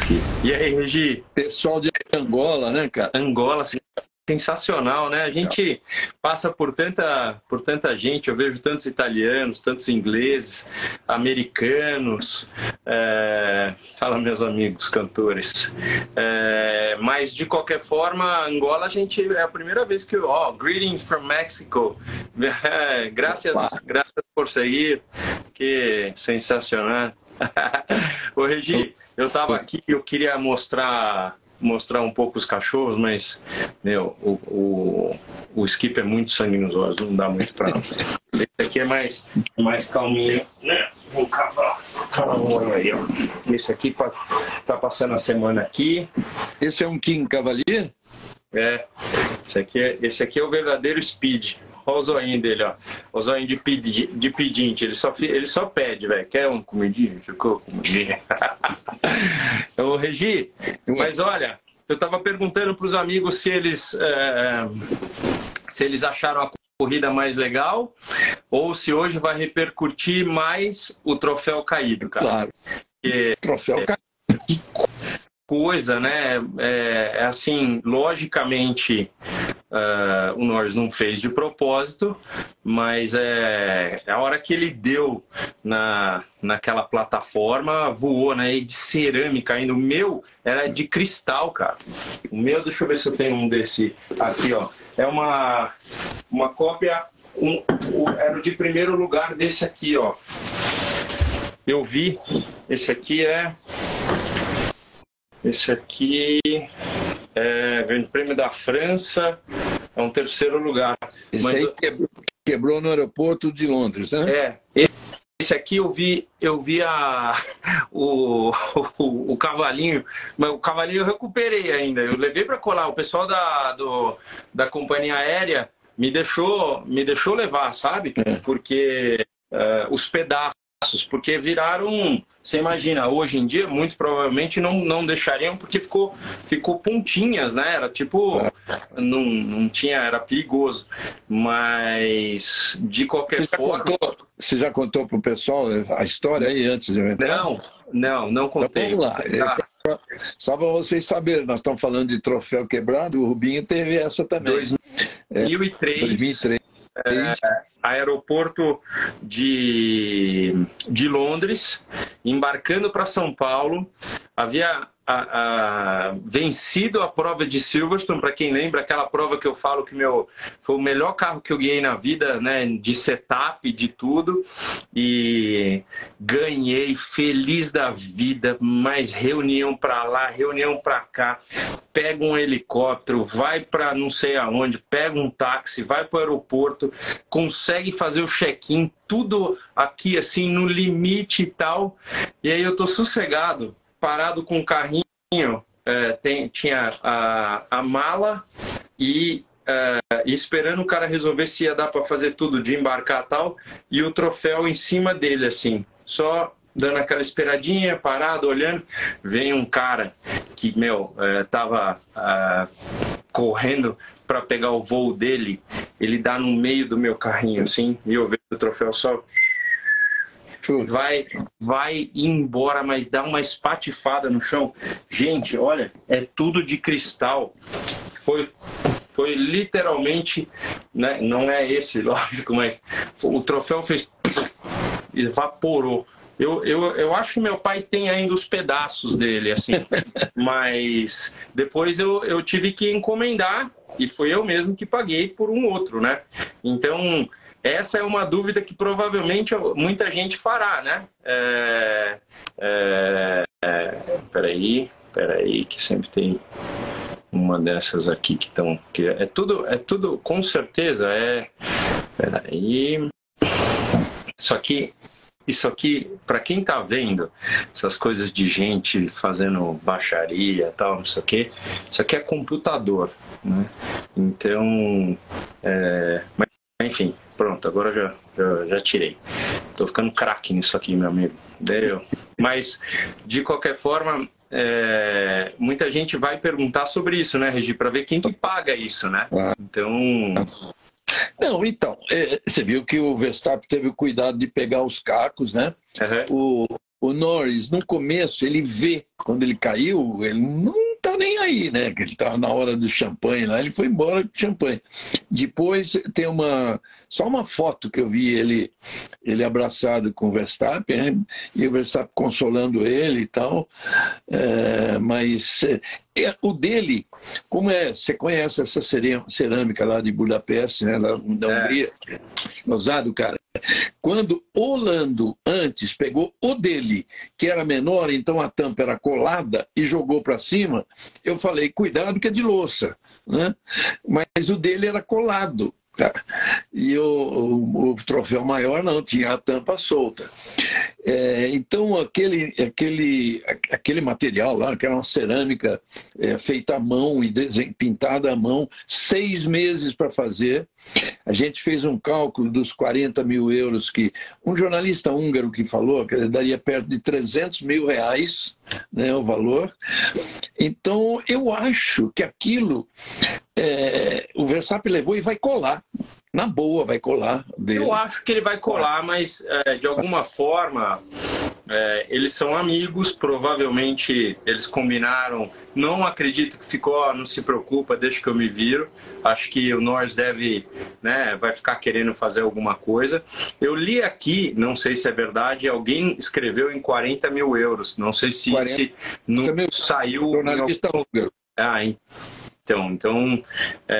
E aí, Regi? Pessoal de Angola, né, cara? Angola, sensacional, né? A gente passa por tanta gente, eu vejo tantos italianos, tantos ingleses, americanos, fala meus amigos cantores. Mas de qualquer forma, Angola a gente é a primeira vez que greetings from Mexico. Graças por seguir, que sensacional. Ô Regi, eu tava aqui, eu queria mostrar um pouco os cachorros, mas meu, o Skip é muito sangue nos olhos, não dá muito pra. Esse aqui é mais calminho, né? Vou cavar. Aí, ó. Esse aqui tá passando a semana aqui. Esse é um King Cavalier? Esse aqui é o verdadeiro Speed. Olha o zoinho dele, ó. O zoinho de pedinte. Ele só pede, velho. Quer um comidinho? Ficou comidinha. Ô, Regi, mas olha, eu tava perguntando pros amigos se eles acharam a corrida mais legal ou se hoje vai repercutir mais o troféu caído, cara. Claro. Troféu caído. Que coisa, né? Assim, logicamente, o Norris não fez de propósito, mas a hora que ele deu naquela plataforma, voou, né? E de cerâmica ainda. O meu era de cristal, cara. O meu, deixa eu ver se eu tenho um desse aqui, ó. É uma cópia, era o de primeiro lugar desse aqui, ó. Eu vi, esse aqui é Grande Prêmio da França, é um terceiro lugar. Esse aí quebrou no aeroporto de Londres, né? Esse aqui eu vi o cavalinho, mas o cavalinho eu recuperei ainda. Eu levei para colar. O pessoal da companhia aérea me deixou levar, sabe? Porque os pedaços, porque viraram. Você imagina, hoje em dia, muito provavelmente não deixariam, porque ficou pontinhas, né? Era tipo, não tinha, era perigoso. Mas, de qualquer forma... Você já contou pro pessoal a história aí antes de eu entrar? Não contei. Então, vamos lá. Só para vocês saberem, nós estamos falando de troféu quebrado, o Rubinho teve essa também. 2003. Aeroporto de Londres, embarcando para São Paulo, havia vencido a prova de Silverstone. Para quem lembra, aquela prova que eu falo que foi o melhor carro que eu ganhei na vida, né, de setup, de tudo, e ganhei, feliz da vida, mais reunião para lá, reunião para cá, pega um helicóptero, vai para não sei aonde, pega um táxi, vai para o aeroporto, consegue fazer o check-in, tudo aqui assim no limite e tal, e aí eu tô sossegado, parado com o carrinho, tinha a mala e esperando o cara resolver se ia dar para fazer tudo, de embarcar e tal, e o troféu em cima dele, assim, só dando aquela esperadinha, parado, olhando. Vem um cara que, tava correndo para pegar o voo dele, ele dá no meio do meu carrinho, assim, e eu vejo o troféu só... Vai embora, mas dá uma espatifada no chão. Gente, olha, é tudo de cristal. Foi literalmente, né? Não é esse, lógico, mas o troféu fez... evaporou. Eu acho que meu pai tem ainda os pedaços dele, assim. Mas depois eu tive que encomendar e foi eu mesmo que paguei por um outro, né? Então... essa é uma dúvida que provavelmente muita gente fará, né? Peraí, que sempre tem uma dessas aqui que estão... É tudo, com certeza, Peraí... Isso aqui, para quem tá vendo essas coisas de gente fazendo baixaria e tal, não sei o quê, isso aqui é computador, né? Então, mas, enfim... Pronto, agora já tirei. Tô ficando craque nisso aqui, meu amigo. Mas, de qualquer forma, muita gente vai perguntar sobre isso, né, Regi? Para ver quem que paga isso, né? Então... Não, então, você viu que o Verstappen teve o cuidado de pegar os cacos, né? Uhum. o Norris, no começo, ele vê, quando ele caiu, ele não tá nem aí, né? Que ele tava na hora do champanhe lá, ele foi embora com champanhe. Depois tem só uma foto que eu vi ele abraçado com o Verstappen, né? E o Verstappen consolando ele e tal. Mas o dele, como você conhece essa cerâmica lá de Budapeste, né? Lá da Hungria, ousado, cara. Quando o Lando antes pegou o dele, que era menor, então a tampa era colada e jogou para cima, eu falei, cuidado que é de louça, né? Mas o dele era colado. E o troféu maior não, tinha a tampa solta. Então aquele material lá, que era uma cerâmica feita à mão e pintada à mão, 6 meses para fazer. A gente fez um cálculo dos 40 mil euros que um jornalista húngaro que falou que daria perto de 300 mil reais, né, o valor. Então eu acho que aquilo o Verstappen levou e vai colar. Na boa, vai colar dele. Eu acho que ele vai colar, mas de alguma forma eles são amigos, provavelmente eles combinaram. Não acredito que ficou, não se preocupa, deixa que eu me viro. Acho que o Norris vai ficar querendo fazer alguma coisa. Eu li aqui, não sei se é verdade, alguém escreveu em 40 mil euros. Não sei se não saiu. Jornalista húngaro. Então,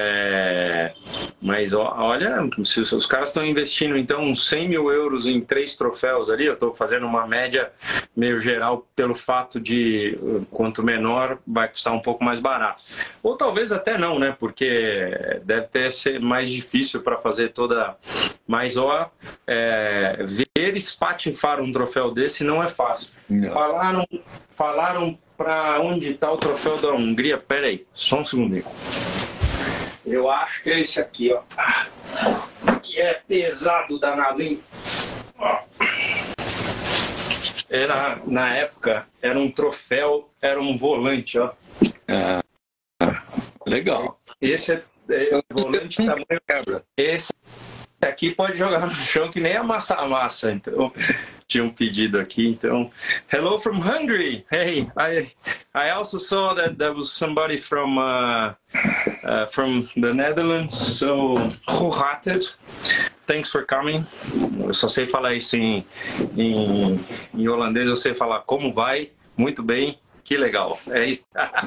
mas olha, se os caras estão investindo então 100 mil euros em 3 troféus ali, eu estou fazendo uma média meio geral pelo fato de quanto menor vai custar um pouco mais barato. Ou talvez até não, né? Porque deve ser mais difícil para fazer toda. Mas ver espatifar um troféu desse não é fácil. Não. Falaram para onde está o troféu da Hungria? Pera aí, só um segundinho. Eu acho que é esse aqui, ó. E é pesado danado, hein? Na época, era um troféu, era um volante, ó. Legal. Esse é volante tamanho quebra. Esse aqui pode jogar no chão que nem amassar a massa, então... Tinha um pedido aqui, então. Hello from Hungary. Hey, I also saw that there was somebody from the Netherlands. So, Rohated. Thanks for coming. Eu só sei falar isso em holandês. Eu sei falar como vai. Muito bem. Que legal. É isso.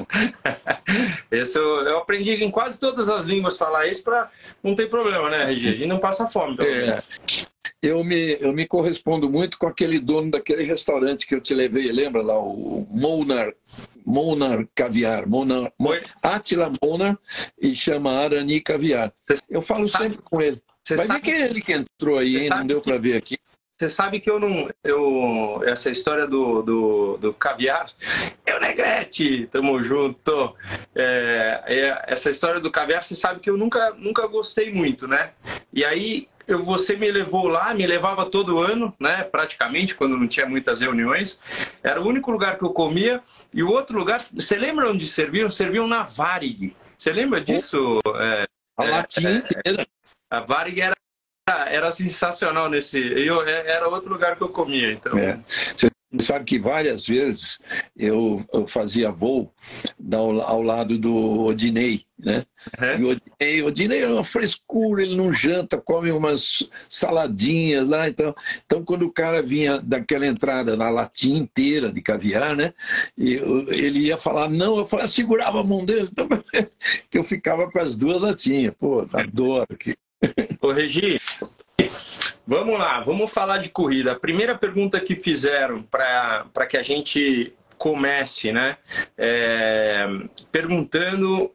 Eu aprendi em quase todas as línguas falar isso para não ter problema, né, Regi? A gente não passa fome, pelo menos. Eu me correspondo muito com aquele dono daquele restaurante que eu te levei, lembra lá, o Molnar Caviar, Attila Molnar, e chama Arani Caviar. Eu falo sempre com ele. Vai ver que é ele que entrou aí, hein? Não deu para ver aqui. Você sabe que essa história do caviar, Negrete, tamo junto. Essa história do caviar, você sabe que eu nunca gostei muito, né? E aí você me levou lá, me levava todo ano, né? Praticamente, quando não tinha muitas reuniões. Era o único lugar que eu comia. E o outro lugar, você lembra onde serviam? Serviam na Varig. Você lembra disso? A latinha inteira. A Varig era sensacional era outro lugar que eu comia, então. Você sabe que várias vezes eu fazia voo ao lado do Odinei, né? E o Odinei é uma frescura, ele não janta, come umas saladinhas lá, então quando o cara vinha daquela entrada na latinha inteira de caviar, né? Ele ia falar não, eu segurava a mão dele, então, eu ficava com as 2 latinhas. Pô, adoro aqui. Ô, Regi, vamos lá, vamos falar de corrida. A primeira pergunta que fizeram para que a gente comece, né? Perguntando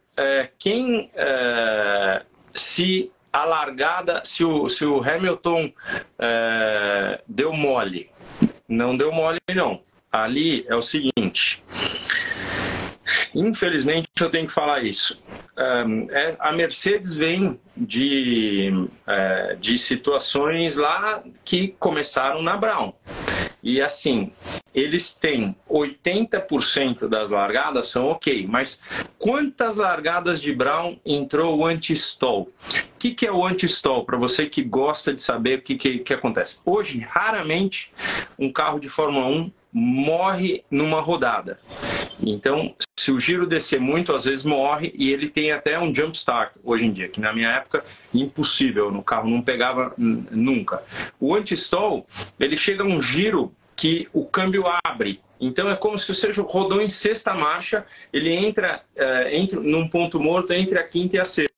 se a largada, se o Hamilton deu mole. Não deu mole, não. Ali é o seguinte. Infelizmente, eu tenho que falar isso. A Mercedes vem de situações lá que começaram na Brown. E assim, eles têm 80% das largadas são ok, mas quantas largadas de Brown entrou o anti-stall? O que é o anti-stall? Para você que gosta de saber o que acontece. Hoje, raramente, um carro de Fórmula 1 morre numa rodada. Então, se o giro descer muito, às vezes morre, e ele tem até um jump start hoje em dia, que na minha época, impossível, no carro não pegava nunca. O anti-stall, ele chega a um giro que o câmbio abre. Então é como se você rodou em sexta marcha, ele entra num ponto morto entre a quinta e a sexta.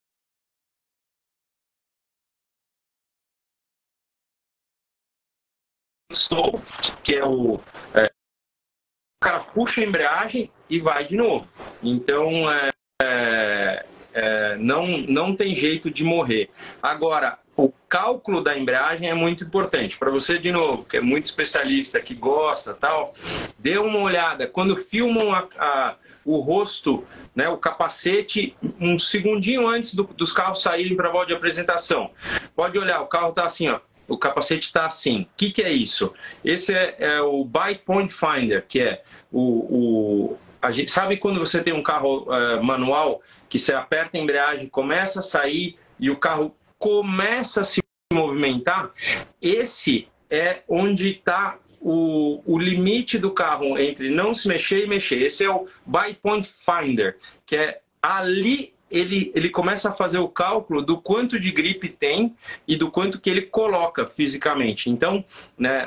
Stall, que é o cara puxa a embreagem e vai de novo. Então não tem jeito de morrer. Agora, o cálculo da embreagem é muito importante. Para você, de novo, que é muito especialista, que gosta, tal, dê uma olhada. Quando filmam o rosto, né, o capacete, um segundinho antes dos carros saírem para a volta de apresentação. Pode olhar, o carro está assim, ó. O capacete está assim. O que é isso? Esse é o Bite Point Finder, que é a gente, sabe quando você tem um carro manual que você aperta a embreagem, começa a sair e o carro começa a se movimentar? Esse é onde está o limite do carro entre não se mexer e mexer. Esse é o Bite Point Finder, que é ali ele começa a fazer o cálculo do quanto de gripe tem e do quanto que ele coloca fisicamente. Então, né,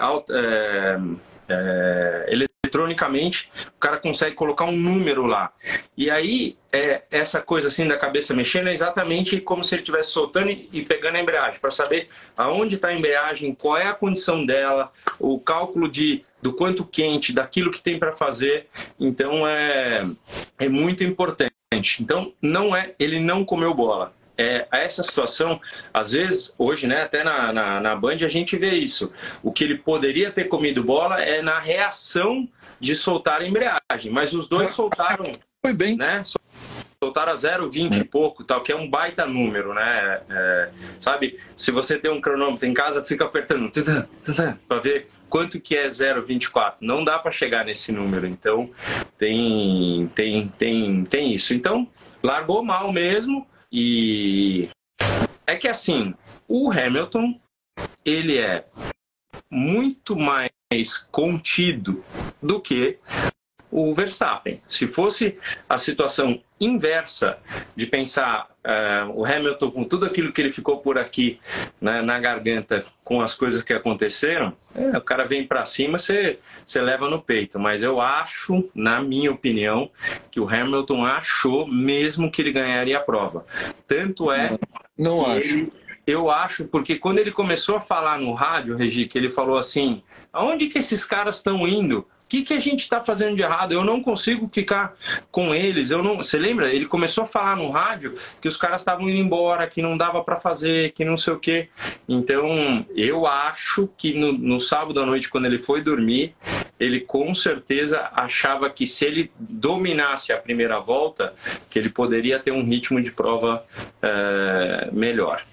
eletronicamente, o cara consegue colocar um número lá. E aí, essa coisa assim da cabeça mexendo é exatamente como se ele estivesse soltando e pegando a embreagem, para saber aonde está a embreagem, qual é a condição dela, o cálculo do quanto quente, daquilo que tem para fazer. Então, é muito importante. Então, ele não comeu bola. Essa situação, às vezes, hoje, né, até na Band a gente vê isso. O que ele poderia ter comido bola é na reação de soltar a embreagem. Mas os dois soltaram. Foi bem. Né? Soltaram a 0,20 e pouco, tal, que é um baita número, né? Sabe, se você tem um cronômetro em casa, fica apertando para ver quanto que é 0,24. Não dá para chegar nesse número. Então, tem isso. Então, largou mal mesmo. E é que assim, o Hamilton, ele é muito mais contido do que o Verstappen. Se fosse a situação inversa de pensar o Hamilton com tudo aquilo que ele ficou por aqui, né, na garganta, com as coisas que aconteceram, o cara vem para cima, você leva no peito. Mas eu acho, na minha opinião, que o Hamilton achou mesmo que ele ganharia a prova. Tanto é não acho. Eu acho, porque quando ele começou a falar no rádio, Regi, que ele falou assim, aonde que esses caras estão indo? O que a gente está fazendo de errado? Eu não consigo ficar com eles. Você lembra? Ele começou a falar no rádio que os caras estavam indo embora, que não dava para fazer, que não sei o quê. Então, eu acho que no sábado à noite, quando ele foi dormir, ele com certeza achava que se ele dominasse a primeira volta, que ele poderia ter um ritmo de prova melhor.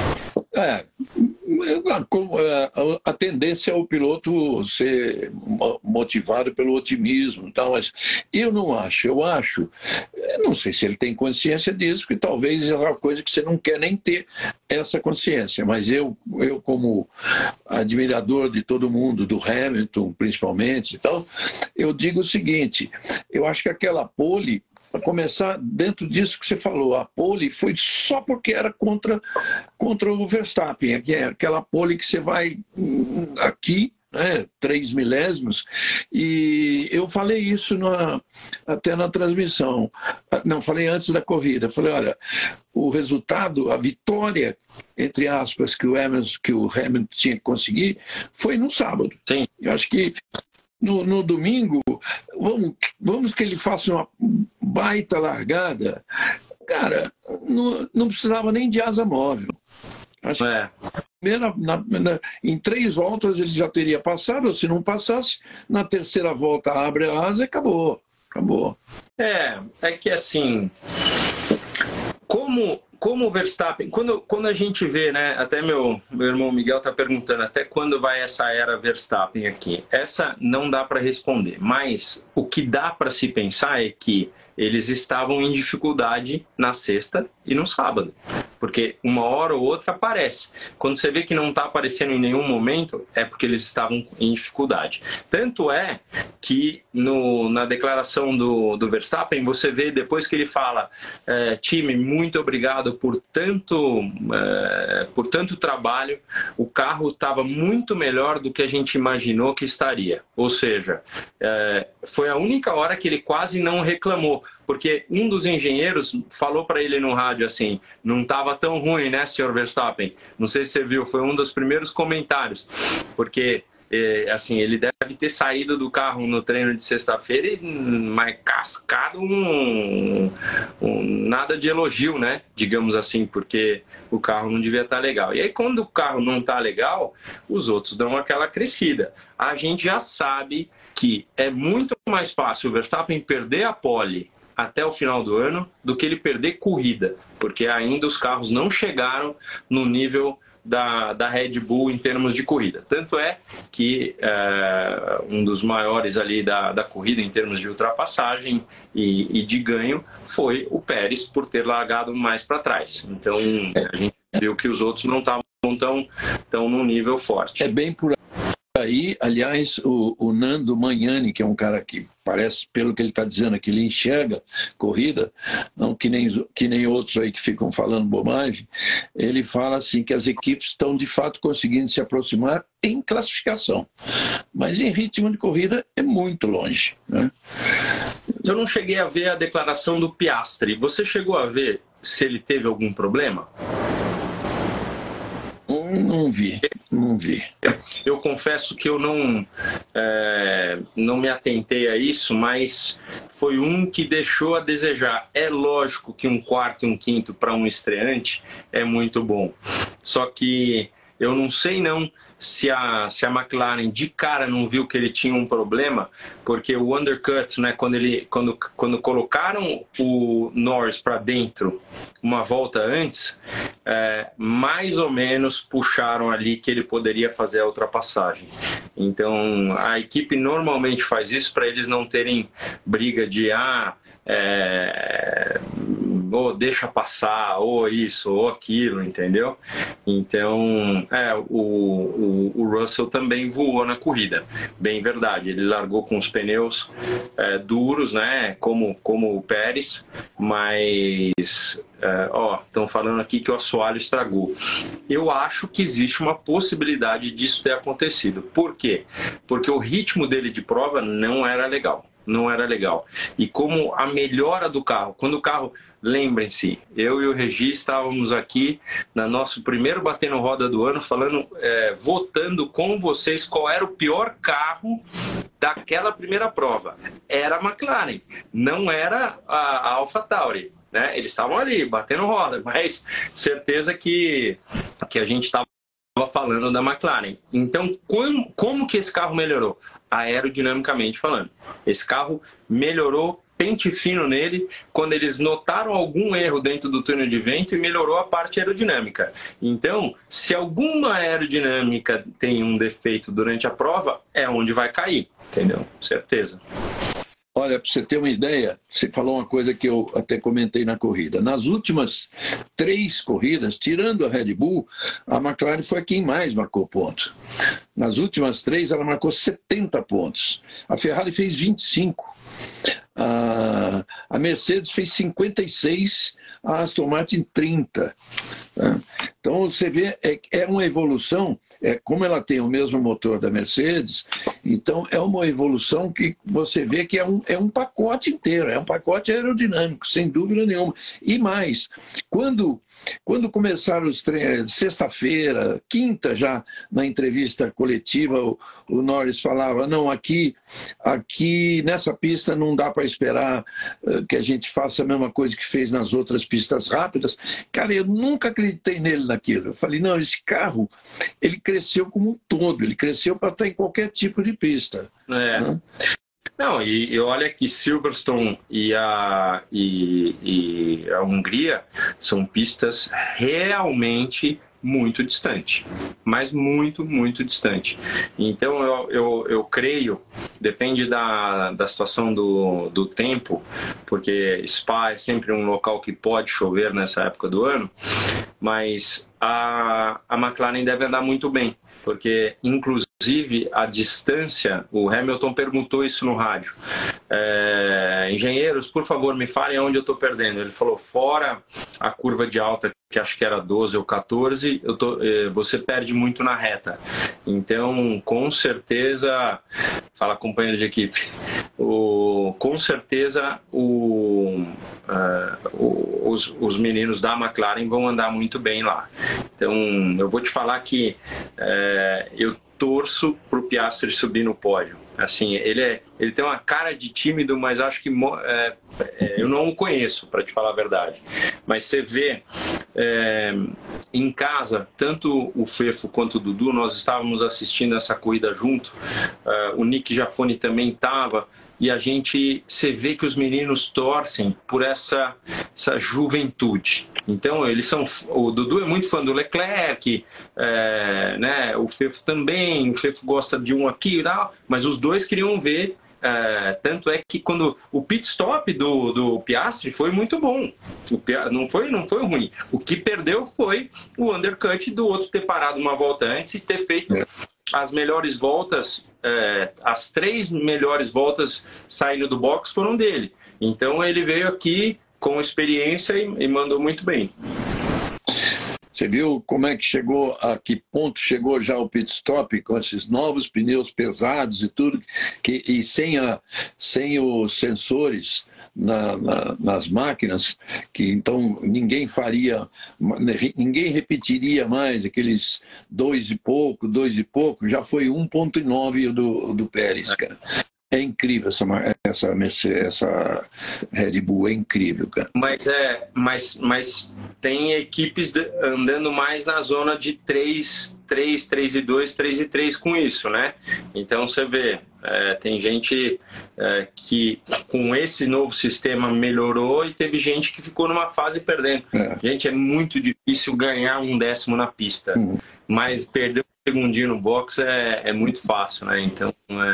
A tendência é o piloto ser motivado pelo otimismo e tal, mas eu não acho. Eu não sei se ele tem consciência disso, porque talvez é uma coisa que você não quer nem ter essa consciência, mas eu como admirador de todo mundo, do Hamilton principalmente e tal, eu digo o seguinte, eu acho que aquela pole, para começar, dentro disso que você falou, a pole foi só porque era contra o Verstappen, aquela pole que você vai aqui, né, 3 milésimos, e eu falei isso até na transmissão, não, falei antes da corrida, falei, olha, o resultado, a vitória, entre aspas, que o Hamilton tinha que conseguir, foi no sábado. Sim. Eu acho que no domingo, vamos que ele faça uma baita largada. Cara, não precisava nem de asa móvel. Acho que em 3 voltas ele já teria passado, ou se não passasse, na terceira volta abre a asa e acabou. É que assim, como o Verstappen, quando a gente vê, né, até meu irmão Miguel está perguntando até quando vai essa era Verstappen aqui. Essa não dá para responder, mas o que dá para se pensar é que eles estavam em dificuldade na sexta e no sábado. Porque uma hora ou outra aparece. Quando você vê que não está aparecendo em nenhum momento, é porque eles estavam em dificuldade. Tanto é que na declaração do Verstappen, você vê depois que ele fala time, muito obrigado por tanto trabalho, o carro estava muito melhor do que a gente imaginou que estaria. Ou seja, foi a única hora que ele quase não reclamou. Porque um dos engenheiros falou para ele no rádio assim, não estava tão ruim, né, senhor Verstappen? Não sei se você viu, foi um dos primeiros comentários. Porque, assim, ele deve ter saído do carro no treino de sexta-feira e mais cascado nada de elogio, né? Digamos assim, porque o carro não devia estar legal. E aí, quando o carro não está legal, os outros dão aquela crescida. A gente já sabe que é muito mais fácil o Verstappen perder a pole até o final do ano do que ele perder corrida, porque ainda os carros não chegaram no nível da Red Bull em termos de corrida. Tanto é que um dos maiores ali da corrida em termos de ultrapassagem e de ganho foi o Pérez, por ter largado mais para trás. Então a gente viu que os outros não estavam tão num nível forte. É bem por aí. Aliás, o Nando Magnani, que é um cara que parece, pelo que ele está dizendo aqui, ele enxerga corrida, não que nem outros aí que ficam falando bobagem, ele fala assim que as equipes estão de fato conseguindo se aproximar em classificação, mas em ritmo de corrida é muito longe, né? Eu não cheguei a ver a declaração do Piastri. Você chegou a ver se ele teve algum problema? Não vi. Eu confesso que eu não me atentei a isso, mas foi um que deixou a desejar. É lógico que um quarto e um quinto para um estreante é muito bom. Só que eu não sei se a McLaren de cara não viu que ele tinha um problema, porque o undercut, né, quando colocaram o Norris para dentro uma volta antes, mais ou menos puxaram ali que ele poderia fazer a ultrapassagem. Então a equipe normalmente faz isso para eles não terem briga de ou deixa passar, ou isso, ou aquilo, entendeu? Então, o Russell também voou na corrida, bem verdade. Ele largou com os pneus duros, né? Como o Pérez, mas estão falando aqui que o assoalho estragou. Eu acho que existe uma possibilidade disso ter acontecido. Por quê? Porque o ritmo dele de prova não era legal. E como a melhora do carro, quando o carro, lembrem-se, eu e o Regi estávamos aqui no nosso primeiro Batendo Roda do ano, votando com vocês qual era o pior carro daquela primeira prova. Era a McLaren, não era a AlphaTauri, né? Eles estavam ali batendo roda, mas certeza que a gente estava falando da McLaren. Então, como que esse carro melhorou? Aerodinamicamente falando. Esse carro melhorou, pente fino nele, quando eles notaram algum erro dentro do túnel de vento e melhorou a parte aerodinâmica. Então, se alguma aerodinâmica tem um defeito durante a prova, é onde vai cair, entendeu? Certeza. Olha, para você ter uma ideia, você falou uma coisa que eu até comentei na corrida. Nas últimas 3 corridas, tirando a Red Bull, a McLaren foi quem mais marcou pontos. Nas últimas 3, ela marcou 70 pontos. A Ferrari fez 25. A Mercedes fez 56, a Aston Martin 30. Então, você vê, é uma evolução. Como ela tem o mesmo motor da Mercedes, então é uma evolução que você vê que é um pacote inteiro, é um pacote aerodinâmico, sem dúvida nenhuma. E mais, quando começaram os treinos, sexta-feira, quinta já, na entrevista coletiva, o Norris falava, não, aqui nessa pista não dá para esperar que a gente faça a mesma coisa que fez nas outras pistas rápidas. Cara, eu nunca acreditei nele naquilo. Eu falei, não, esse carro, ele cresceu como um todo, ele cresceu para estar em qualquer tipo de pista. Né? Não, e olha que Silverstone e a Hungria são pistas realmente muito distantes, mas muito, muito distante. Então eu creio depende da situação do tempo, porque Spa é sempre um local que pode chover nessa época do ano, mas a McLaren deve andar muito bem, porque inclusive a distância, o Hamilton perguntou isso no rádio, engenheiros, por favor, me falem onde eu estou perdendo. Ele falou, fora a curva de alta, que acho que era 12 ou 14, você perde muito na reta. Então, com certeza, fala companheiro de equipe, com certeza os meninos da McLaren vão andar muito bem lá. Então, eu vou te falar que eu torço para o Piastri subir no pódio. Assim, ele tem uma cara de tímido, mas acho que eu não o conheço, para te falar a verdade. Mas você vê em casa, tanto o Fefo quanto o Dudu, nós estávamos assistindo essa corrida junto, o Nick Jafone também estava, e você vê que os meninos torcem por essa juventude. Então, o Dudu é muito fã do Leclerc, né? O Fefo também, o Fefo gosta de um aqui e tal, mas os dois queriam ver. Tanto é que quando o pit stop do Piastri foi muito bom, não foi ruim. O que perdeu foi o undercut do outro ter parado uma volta antes e ter feito as melhores voltas, as 3 melhores voltas saindo do box foram dele. Então ele veio aqui com experiência e mandou muito bem. Você viu como é que chegou, a que ponto chegou já o pit stop com esses novos pneus pesados e tudo, e sem os sensores nas máquinas, que então ninguém repetiria mais aqueles 2 e pouco, já foi 1,9 do Pérez, cara. É incrível essa Red Bull, é incrível, cara. Mas tem equipes andando mais na zona de 3 e 2, 3 e 3 com isso, né? Então você vê, tem gente que com esse novo sistema melhorou e teve gente que ficou numa fase perdendo. Gente, é muito difícil ganhar 1 décimo na pista, mas perder um segundinho no box é muito fácil, né? Então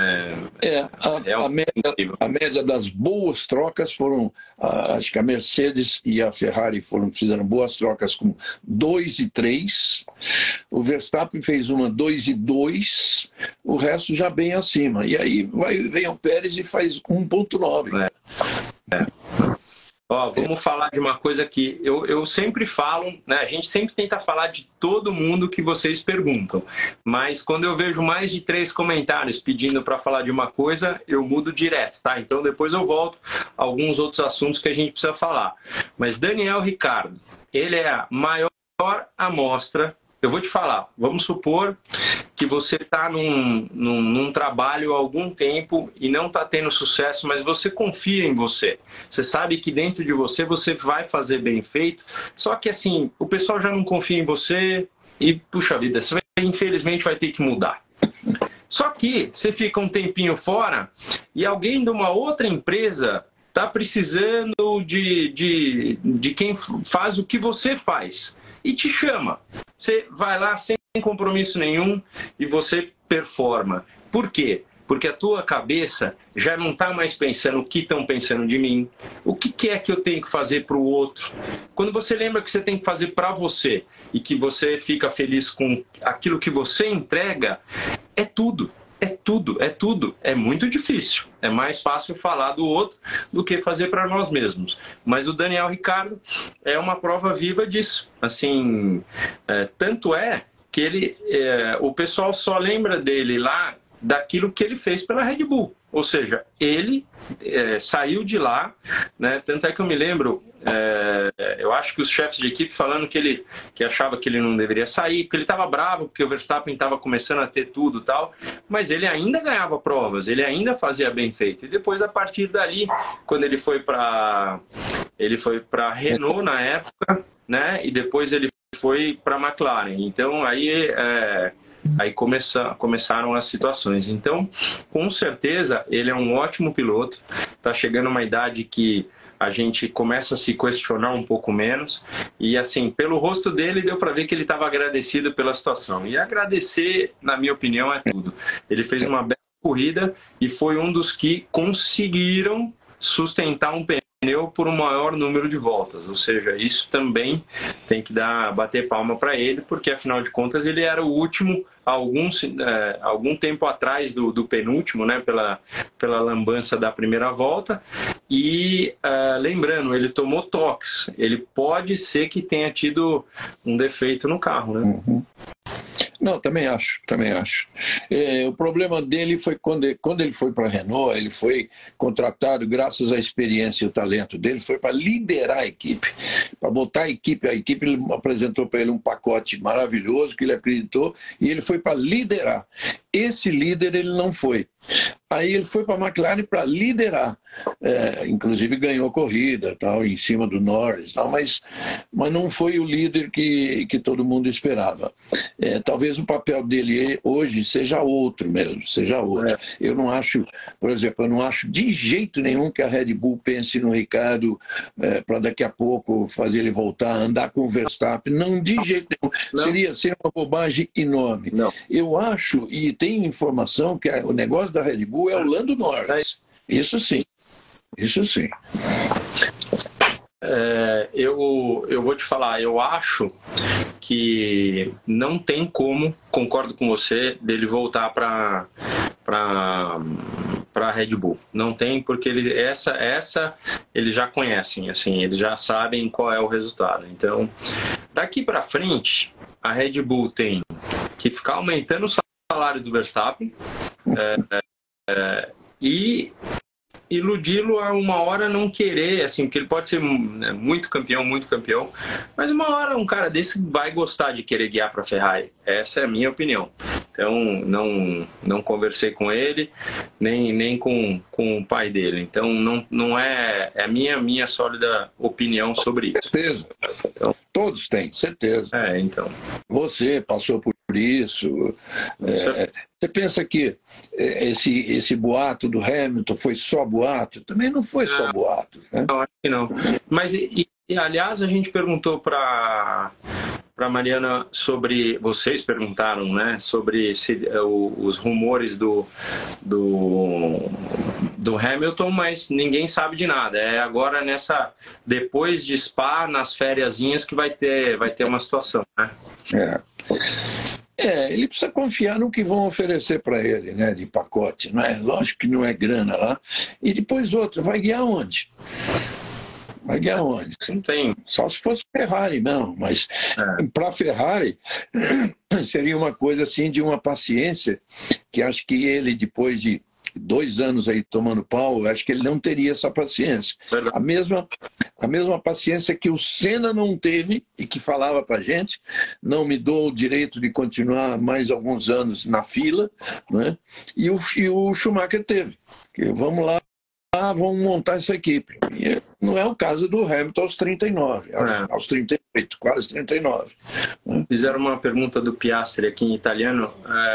a média das boas trocas foram, acho que a Mercedes e a Ferrari fizeram boas trocas com 2 e 3, o Verstappen fez uma 2 e 2, o resto já bem acima, e aí vem o Pérez e faz 1,9. Vamos falar de uma coisa que eu sempre falo, né? A gente sempre tenta falar de todo mundo que vocês perguntam, mas quando eu vejo mais de 3 comentários pedindo para falar de uma coisa, eu mudo direto, tá? Então depois eu volto a alguns outros assuntos que a gente precisa falar. Mas Daniel Ricciardo, ele é a maior amostra. Eu vou te falar, vamos supor que você está num trabalho há algum tempo e não está tendo sucesso, mas você confia em você. Você sabe que dentro de você vai fazer bem feito, só que assim, o pessoal já não confia em você e, puxa vida, você infelizmente vai ter que mudar. Só que você fica um tempinho fora e alguém de uma outra empresa está precisando de quem faz o que você faz e te chama. Você vai lá sem compromisso nenhum e você performa. Por quê? Porque a tua cabeça já não está mais pensando o que estão pensando de mim, o que é que eu tenho que fazer para o outro. Quando você lembra que você tem que fazer para você e que você fica feliz com aquilo que você entrega, é tudo. É tudo, é tudo. É muito difícil. É mais fácil falar do outro do que fazer para nós mesmos. Mas o Daniel Ricciardo é uma prova viva disso. Assim, tanto é que o pessoal só lembra dele lá daquilo que ele fez pela Red Bull. Ou seja, ele saiu de lá, né? Tanto é que eu me lembro, eu acho que os chefes de equipe falando que achava que ele não deveria sair, porque ele estava bravo, porque o Verstappen estava começando a ter tudo e tal, mas ele ainda ganhava provas, ele ainda fazia bem feito. E depois, a partir dali, quando ele foi para Renault na época, né? E depois ele foi para a McLaren. Então, aí começaram as situações. Então, com certeza, ele é um ótimo piloto. Está chegando uma idade que a gente começa a se questionar um pouco menos. E, assim, pelo rosto dele, deu para ver que ele estava agradecido pela situação. E agradecer, na minha opinião, é tudo. Ele fez uma bela corrida e foi um dos que conseguiram sustentar um pneu por um maior número de voltas. Ou seja, isso também tem que bater palma para ele, porque afinal de contas ele era o último algum tempo atrás do penúltimo, né, pela lambança da primeira volta. E lembrando, ele tomou toques. Ele pode ser que tenha tido um defeito no carro, né? Uhum. Não, também acho. O problema dele foi quando ele foi para a Renault, ele foi contratado, graças à experiência e o talento dele, foi para liderar a equipe, para botar a equipe ele apresentou para ele um pacote maravilhoso que ele acreditou e ele foi para liderar. Esse líder ele não foi. Aí ele foi para a McLaren para liderar, inclusive ganhou corrida, tal, em cima do Norris, tal, mas não foi o líder que todo mundo esperava. Talvez o papel dele hoje seja outro mesmo, seja outro. Eu não acho, por exemplo, de jeito nenhum que a Red Bull pense no Ricardo para daqui a pouco fazer ele voltar a andar com o Verstappen. Não, de jeito nenhum. Seria uma bobagem enorme. Não. Eu acho, e tem informação que o negócio da Red Bull é o Lando Norris. Isso sim. Eu vou te falar, eu acho que não tem como, concordo com você, dele voltar para Red Bull. Não tem, porque essa eles já conhecem, assim, eles já sabem qual é o resultado. Então, daqui para frente, a Red Bull tem que ficar aumentando o salário do Verstappen e iludi-lo a uma hora não querer, assim, porque ele pode ser muito campeão, mas uma hora um cara desse vai gostar de querer guiar para a Ferrari. Essa é a minha opinião. Então, não conversei com ele, nem com o pai dele. Então, não é a minha sólida opinião sobre isso. Certeza. Então, todos têm, certeza. Então. Você passou por isso. Você pensa que esse boato do Hamilton foi só boato? Também não foi só boato. Né? Não, acho que não. Mas, aliás, a gente perguntou para Mariana vocês perguntaram, né, sobre os rumores do Hamilton, mas ninguém sabe de nada. É agora depois de Spa, nas fériasinhas, que vai ter uma situação, né? Ele precisa confiar no que vão oferecer para ele, né, de pacote, não é? Lógico que não é grana lá. E depois outro, vai guiar onde? Vai guiar onde? Não tem. Só se fosse Ferrari, não. Mas para Ferrari seria uma coisa assim de uma paciência que acho que ele, depois de 2 anos aí tomando pau, acho que ele não teria essa paciência. A mesma paciência que o Senna não teve e que falava para a gente, não me dou o direito de continuar mais alguns anos na fila, né? E o Schumacher teve. Vamos lá, vamos montar essa equipe. E não é o caso do Hamilton aos 39, aos 38, quase 39. Né? Fizeram uma pergunta do Piastri aqui em italiano.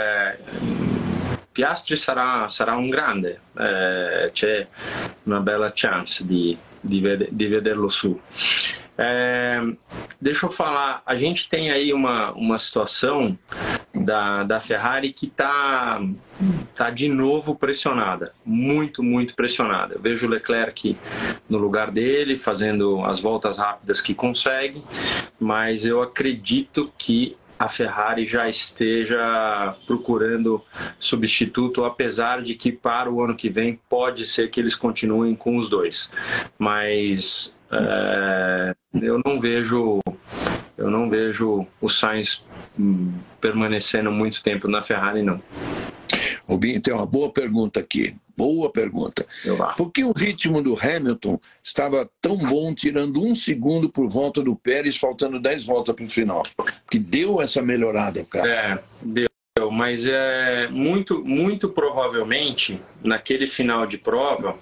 Piastri sarà un grande, c'è una bella chance di vederlo su. Deixa eu falar, a gente tem aí uma situação da Ferrari que tá de novo pressionada, muito pressionada. Eu vejo o Leclerc no lugar dele, fazendo as voltas rápidas que consegue, mas eu acredito que a Ferrari já esteja procurando substituto, apesar de que para o ano que vem pode ser que eles continuem com os dois. Mas eu não vejo o Sainz permanecendo muito tempo na Ferrari, não. Rubinho, tem uma boa pergunta aqui. Boa pergunta. Por que o ritmo do Hamilton estava tão bom, tirando 1 segundo por volta do Pérez, faltando 10 voltas para o final? Que deu essa melhorada, cara. Deu. Mas muito provavelmente, naquele final de prova,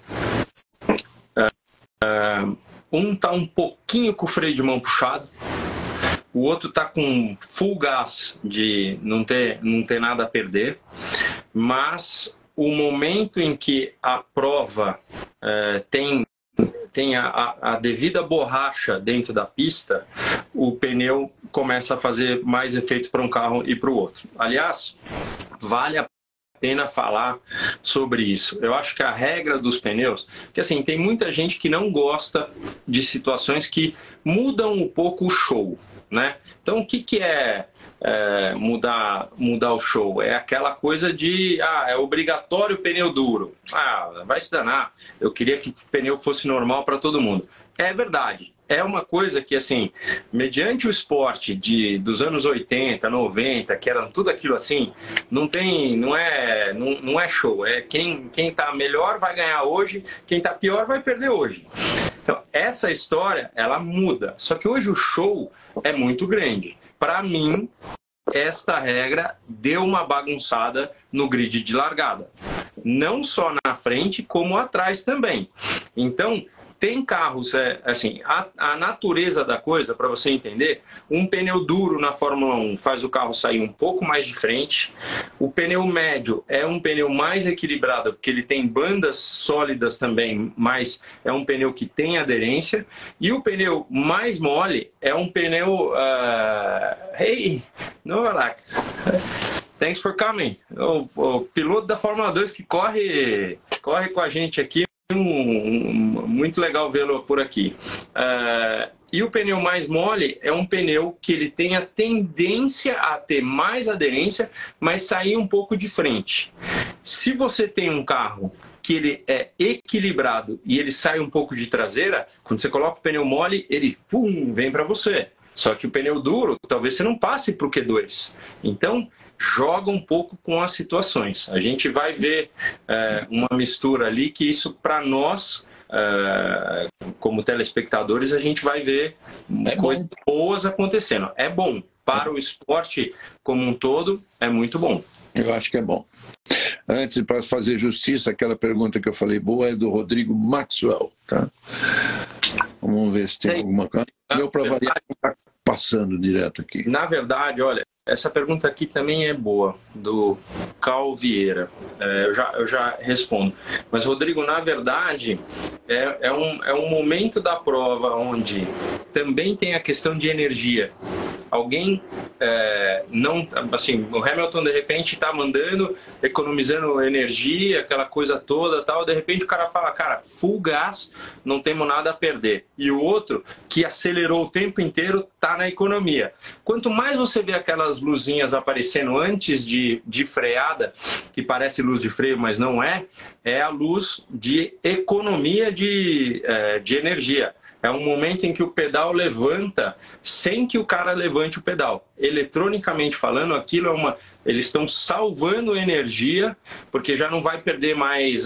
um tá um pouquinho com o freio de mão puxado, o outro tá com full gás de não ter nada a perder, mas o momento em que a prova tem a devida borracha dentro da pista, o pneu começa a fazer mais efeito para um carro e para o outro. Aliás, vale a pena falar sobre isso. Eu acho que a regra dos pneus, que assim, tem muita gente que não gosta de situações que mudam um pouco o show, né? Então, o que é mudar o show? É aquela coisa de, é obrigatório o pneu duro. Vai se danar. Eu queria que o pneu fosse normal para todo mundo. É verdade. É uma coisa que, assim, mediante o esporte dos anos 80, 90, que eram tudo aquilo assim, não é show. É quem tá melhor vai ganhar hoje, quem tá pior vai perder hoje. Então, essa história, ela muda. Só que hoje o show é muito grande. Para mim, esta regra deu uma bagunçada no grid de largada. Não só na frente, como atrás também. Então, tem carros, assim, a natureza da coisa, para você entender, um pneu duro na Fórmula 1 faz o carro sair um pouco mais de frente. O pneu médio é um pneu mais equilibrado, porque ele tem bandas sólidas também, mas é um pneu que tem aderência. E o pneu mais mole é um pneu... Hey, Novak, thanks for coming. O piloto da Fórmula 2 que corre com a gente aqui. Muito legal vê-lo por aqui. E o pneu mais mole é um pneu que ele tem a tendência a ter mais aderência, mas sair um pouco de frente. Se você tem um carro que ele é equilibrado e ele sai um pouco de traseira, quando você coloca o pneu mole, ele vem para você. Só que o pneu duro, talvez você não passe para o Q2. Então, joga um pouco com as situações. A gente vai ver uma mistura ali que isso, para nós, como telespectadores, a gente vai ver coisas boas acontecendo. É bom. Para o esporte como um todo, é muito bom. Eu acho que é bom. Antes, para fazer justiça, aquela pergunta que eu falei boa é do Rodrigo Maxwell. Tá? Vamos ver se tem alguma coisa. Meu para variar, está passando direto aqui. Na verdade, olha, essa pergunta aqui também é boa, do Cal Vieira. Eu já respondo. Mas, Rodrigo, na verdade, é um momento da prova onde também tem a questão de energia. Alguém não... Assim, o Hamilton, de repente, está mandando, economizando energia, aquela coisa toda, tal. De repente, o cara fala, cara, full gás, não temos nada a perder. E o outro, que acelerou o tempo inteiro, está na economia. Quanto mais você vê aquelas luzinhas aparecendo antes de freada, que parece luz de freio, mas não é a luz de economia de energia. É um momento em que o pedal levanta sem que o cara levante o pedal. Eletronicamente falando, aquilo eles estão salvando energia, porque já não vai perder mais,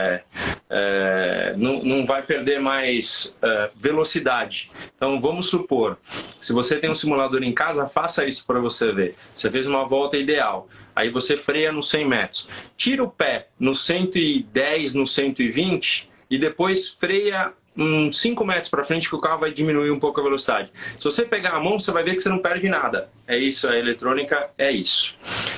não vai perder mais velocidade. Então, vamos supor, se você tem um simulador em casa, faça isso para você ver. Você fez uma volta ideal. Aí você freia nos 100 metros. Tira o pé no 110, no 120 e depois freia 5 metros para frente que o carro vai diminuir um pouco a velocidade. Se você pegar a mão, você vai ver que você não perde nada. É isso, a eletrônica é isso.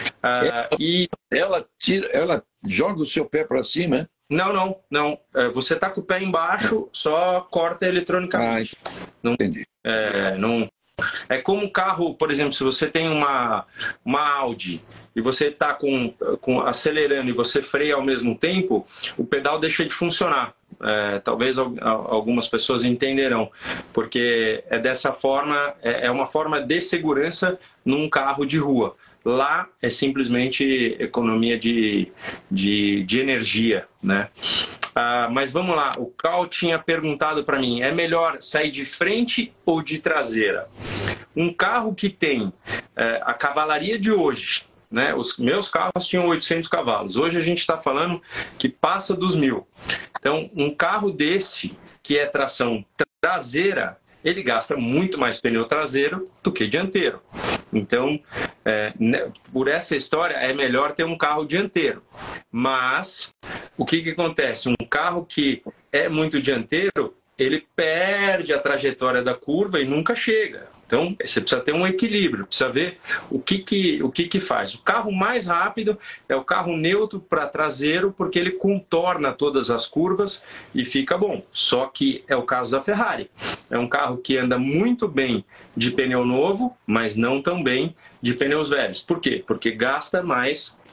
Ela joga o seu pé para cima, é? Não. Você tá com o pé embaixo, só corta eletronicamente. Entendi. É como um carro, por exemplo, se você tem uma Audi e você está acelerando e você freia ao mesmo tempo, o pedal deixa de funcionar. Talvez algumas pessoas entenderão, porque é dessa forma, é uma forma de segurança num carro de rua. Lá é simplesmente economia de energia, né? Mas vamos lá, o Cal tinha perguntado para mim, é melhor sair de frente ou de traseira? Um carro que tem a cavalaria de hoje, né? Os meus carros tinham 800 cavalos, hoje a gente está falando que passa dos 1000. Então, um carro desse, que é tração traseira, ele gasta muito mais pneu traseiro do que dianteiro. Então, por essa história, é melhor ter um carro dianteiro. Mas, o que acontece? Um carro que é muito dianteiro, ele perde a trajetória da curva e nunca chega. Então, você precisa ter um equilíbrio, precisa ver o que faz. O carro mais rápido é o carro neutro para traseiro, porque ele contorna todas as curvas e fica bom. Só que é o caso da Ferrari. É um carro que anda muito bem de pneu novo, mas não tão bem de pneus velhos. Por quê? Porque gasta mais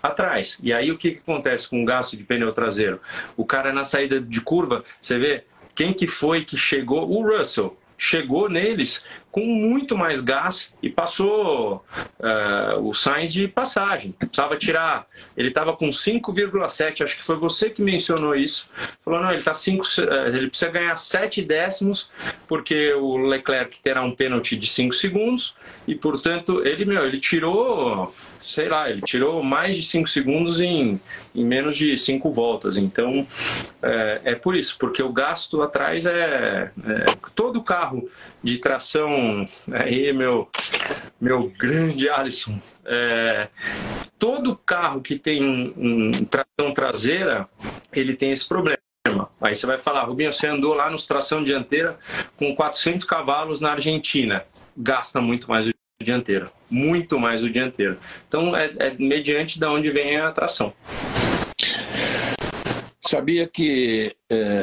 atrás. E aí o que acontece com o gasto de pneu traseiro? O cara na saída de curva, você vê quem que foi que chegou? O Russell chegou neles com muito mais gás e passou o Sainz de passagem. Precisava tirar, ele estava com 5,7, acho que foi você que mencionou isso. Falou, não, ele precisa ganhar 7 décimos, porque o Leclerc terá um pênalti de 5 segundos, e portanto, ele tirou, sei lá, ele tirou mais de 5 segundos em menos de 5 voltas. Então, é por isso, porque o gasto atrás todo carro de tração, aí meu grande Alisson, todo carro que tem tração traseira, ele tem esse problema. Aí você vai falar, Rubinho, você andou lá nos tração dianteira com 400 cavalos na Argentina, gasta muito mais o dianteiro, muito mais o dianteiro. Então é mediante de onde vem a tração. Sabia que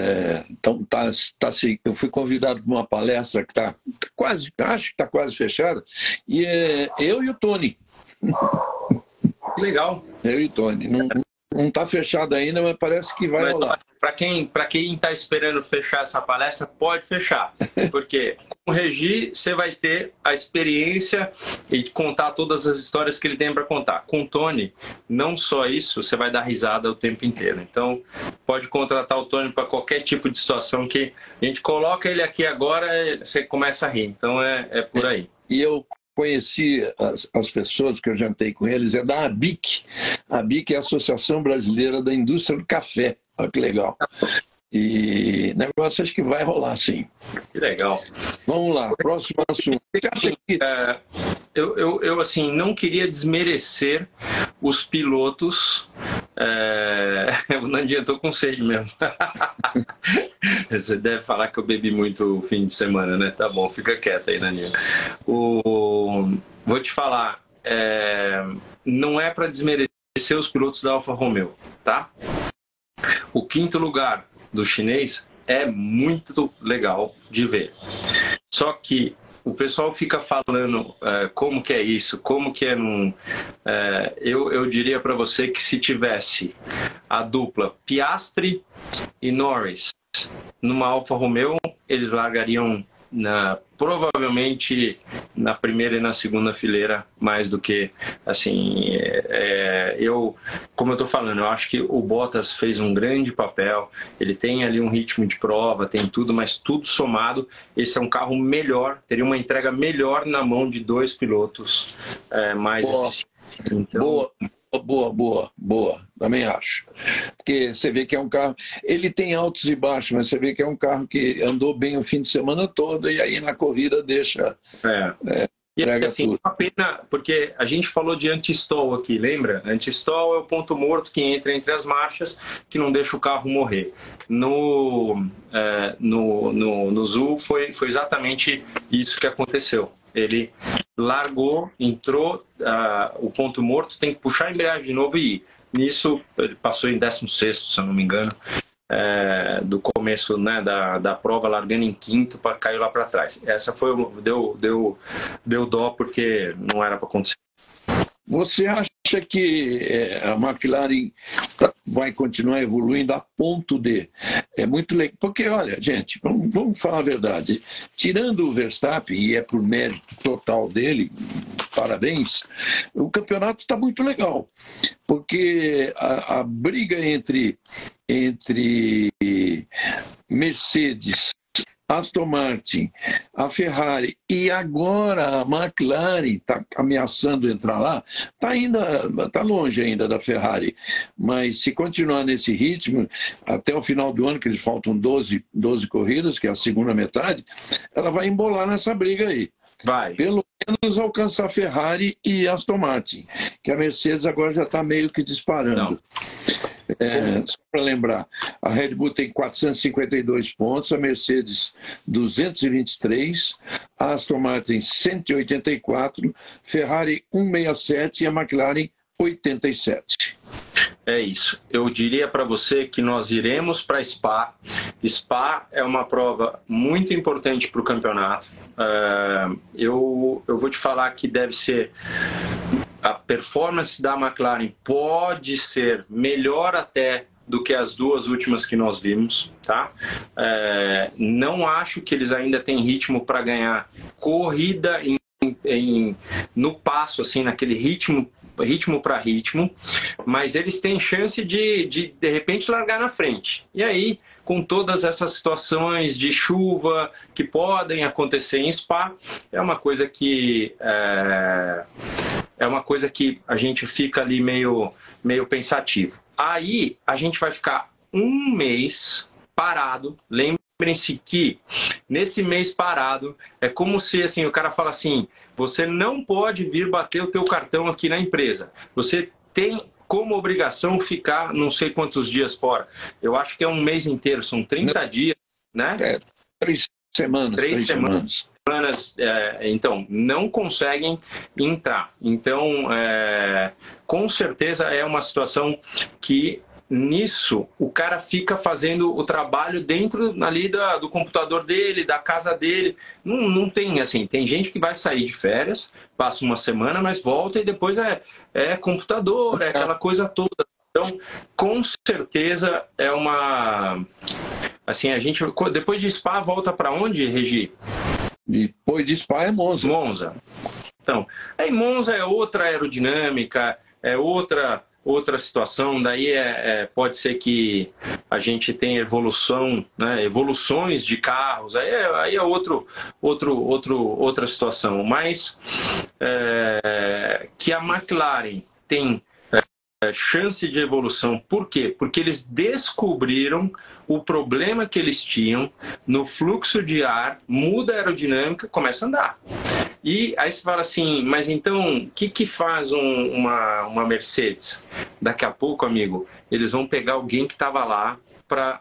eu fui convidado para uma palestra que está quase, acho que está quase fechada, e eu e o Tony. Que legal. Eu e o Tony. Não está fechado ainda, mas parece que vai rolar. Para quem está esperando fechar essa palestra, pode fechar. Porque com o Regi, você vai ter a experiência e contar todas as histórias que ele tem para contar. Com o Tony, não só isso, você vai dar risada o tempo inteiro. Então, pode contratar o Tony para qualquer tipo de situação que a gente coloca ele aqui agora, você começa a rir. Então, é por aí. E eu conheci as pessoas que eu jantei com eles, é da ABIC. A ABIC é a Associação Brasileira da Indústria do Café. Olha que legal. E negócio acho que vai rolar, sim. Que legal. Vamos lá, próximo assunto. Você acha que... Eu assim, não queria desmerecer os pilotos. O Nandinha, eu tô com sede mesmo. Você deve falar que eu bebi muito o fim de semana, né? Tá bom, fica quieto aí, Nandinha. Vou te falar, não é para desmerecer os pilotos da Alfa Romeo, tá? O 5º lugar do chinês é muito legal de ver. Só que o pessoal fica falando como que é isso, como que é num... eu diria para você que se tivesse a dupla Piastri e Norris numa Alfa Romeo, eles largariam provavelmente na primeira e na segunda fileira, mais do que assim, como eu tô falando, eu acho que o Bottas fez um grande papel, ele tem ali um ritmo de prova, tem tudo, mas tudo somado, esse é um carro melhor, teria uma entrega melhor na mão de 2 pilotos mais eficientes. Então... Boa, também acho. Porque você vê que é um carro, ele tem altos e baixos, mas você vê que é um carro que andou bem o fim de semana todo e aí na corrida deixa... E assim, tudo. Uma pena, porque a gente falou de anti-stall aqui, lembra? Anti-stall é o ponto morto que entra entre as marchas, que não deixa o carro morrer. No Zul foi exatamente isso que aconteceu. Ele largou, entrou, o ponto morto, tem que puxar a embreagem de novo e ir. Nisso, ele passou em 16º, se eu não me engano, do começo, né, da prova, largando em 5º, para cair lá para trás. Essa foi deu dó, porque não era para acontecer. Você acha que a McLaren vai continuar evoluindo a ponto de... É muito legal. Porque, olha, gente, vamos falar a verdade. Tirando o Verstappen, e é por mérito total dele, parabéns, o campeonato está muito legal. Porque a briga entre Mercedes, Aston Martin, a Ferrari e agora a McLaren está ameaçando entrar lá, está longe ainda da Ferrari, mas se continuar nesse ritmo, até o final do ano, que eles faltam 12 corridas, que é a segunda metade, ela vai embolar nessa briga aí. Vai. Pelo menos alcançar a Ferrari e Aston Martin, que a Mercedes agora já está meio que disparando. Só para lembrar, a Red Bull tem 452 pontos, a Mercedes 223, a Aston Martin 184, Ferrari 167 e a McLaren 87. É isso. Eu diria para você que nós iremos para Spa. Spa é uma prova muito importante para o campeonato. Eu vou te falar que deve ser a performance da McLaren pode ser melhor até do que as duas últimas que nós vimos, tá? Não acho que eles ainda têm ritmo para ganhar corrida no passo, assim, naquele ritmo para ritmo, mas eles têm chance de repente largar na frente. E aí, com todas essas situações de chuva que podem acontecer em Spa, é uma coisa que a gente fica ali meio pensativo. Aí a gente vai ficar um mês parado. Lembrem-se que nesse mês parado é como se assim, o cara fala assim: você não pode vir bater o teu cartão aqui na empresa. Você tem como obrigação ficar não sei quantos dias fora. Eu acho que é um mês inteiro, são 30 dias, né? 3 semanas. 3 semanas. Então, não conseguem entrar. Então, com certeza é uma situação que nisso o cara fica fazendo o trabalho dentro ali do computador dele, da casa dele. Não tem assim, tem gente que vai sair de férias, passa uma semana, mas volta e depois é computador, é aquela coisa toda. Então, com certeza é uma... Assim, a gente depois de Spa volta para onde, Regi? Depois de Spa é Monza. Monza. Então, aí Monza é outra aerodinâmica, é outra situação. Daí pode ser que a gente tenha evolução, né? Evoluções de carros. Aí é outra situação. Mas que a McLaren tem chance de evolução. Por quê? Porque eles descobriram o problema que eles tinham no fluxo de ar, muda a aerodinâmica, começa a andar. E aí você fala assim, mas então, o que faz uma Mercedes? Daqui a pouco, amigo, eles vão pegar alguém que estava lá para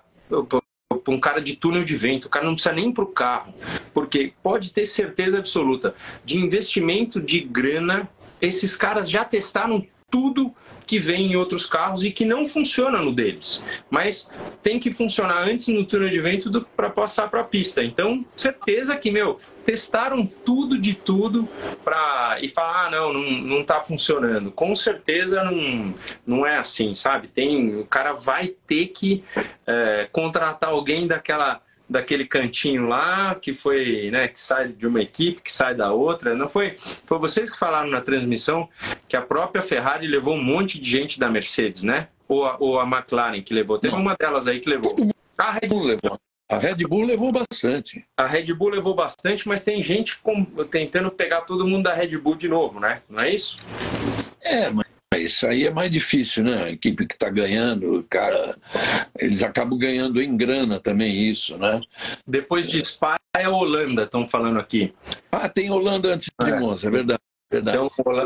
um cara de túnel de vento. O cara não precisa nem ir para o carro, porque pode ter certeza absoluta de investimento de grana. Esses caras já testaram tudo que vem em outros carros e que não funciona no deles, mas tem que funcionar antes no túnel de vento para passar para a pista. Então, certeza que, testaram tudo de tudo e falar, não está funcionando. Com certeza não é assim, sabe? O cara vai ter que contratar alguém daquele cantinho lá, que foi, né, que sai de uma equipe, que sai da outra. Não foi vocês que falaram na transmissão que a própria Ferrari levou um monte de gente da Mercedes, né? Ou a McLaren que levou? Teve uma delas aí que levou. A Red Bull levou. A Red Bull levou bastante. A Red Bull levou bastante, mas tem gente tentando pegar todo mundo da Red Bull de novo, né? Não é isso? Mas isso aí é mais difícil, né? A equipe que está ganhando, cara, eles acabam ganhando em grana também isso, né? Depois de Spa é Holanda, estão falando aqui. Tem Holanda antes de Monza, é verdade. Então,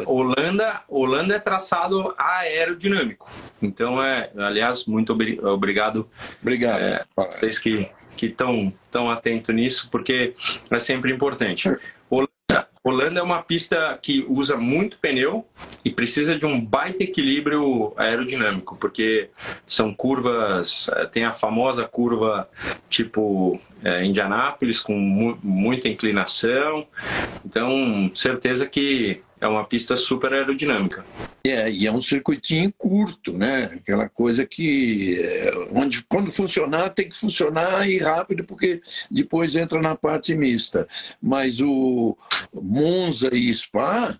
Holanda é traçado aerodinâmico. Então, aliás, muito obrigado. Obrigado. Vocês que estão atentos nisso, porque é sempre importante. Holanda é uma pista que usa muito pneu e precisa de um baita equilíbrio aerodinâmico, porque são curvas, tem a famosa curva tipo Indianápolis, com muita inclinação. Então, certeza que é uma pista super aerodinâmica. E é um circuitinho curto, né? Aquela coisa que quando funcionar, tem que funcionar e rápido, porque depois entra na parte mista. Mas o Monza e Spa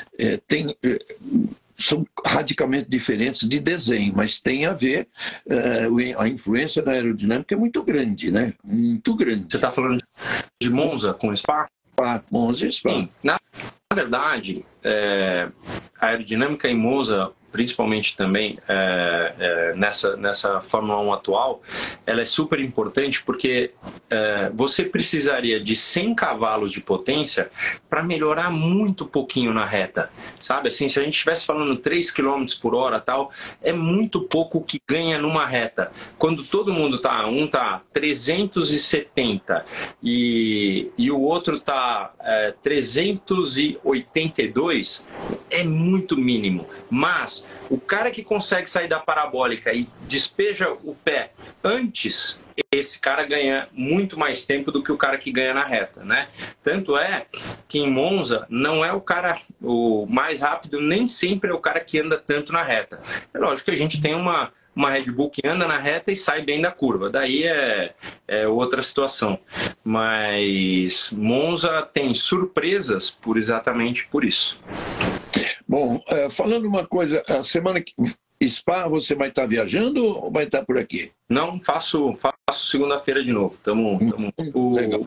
são radicalmente diferentes de desenho, mas tem a ver, a influência da aerodinâmica é muito grande, né? Muito grande. Você está falando de Monza com Spa? Monza e Spa. Sim. Na verdade, a aerodinâmica em Monza, principalmente também nessa Fórmula 1 atual, ela é super importante porque você precisaria de 100 cavalos de potência para melhorar muito pouquinho na reta, sabe? Assim, se a gente estivesse falando 3 km por hora, tal, é muito pouco o que ganha numa reta. Quando todo mundo um tá 370 e o outro tá 382, é muito mínimo. Mas Mas o cara que consegue sair da parabólica e despeja o pé antes, esse cara ganha muito mais tempo do que o cara que ganha na reta, né? Tanto é que em Monza não é o cara o mais rápido, nem sempre é o cara que anda tanto na reta. É lógico que a gente tem uma Red Bull que anda na reta e sai bem da curva. Daí é outra situação. Mas Monza tem surpresas exatamente por isso. Bom, falando uma coisa, a semana que Spa, você vai estar viajando ou vai estar por aqui? Não, faço segunda-feira de novo. Legal.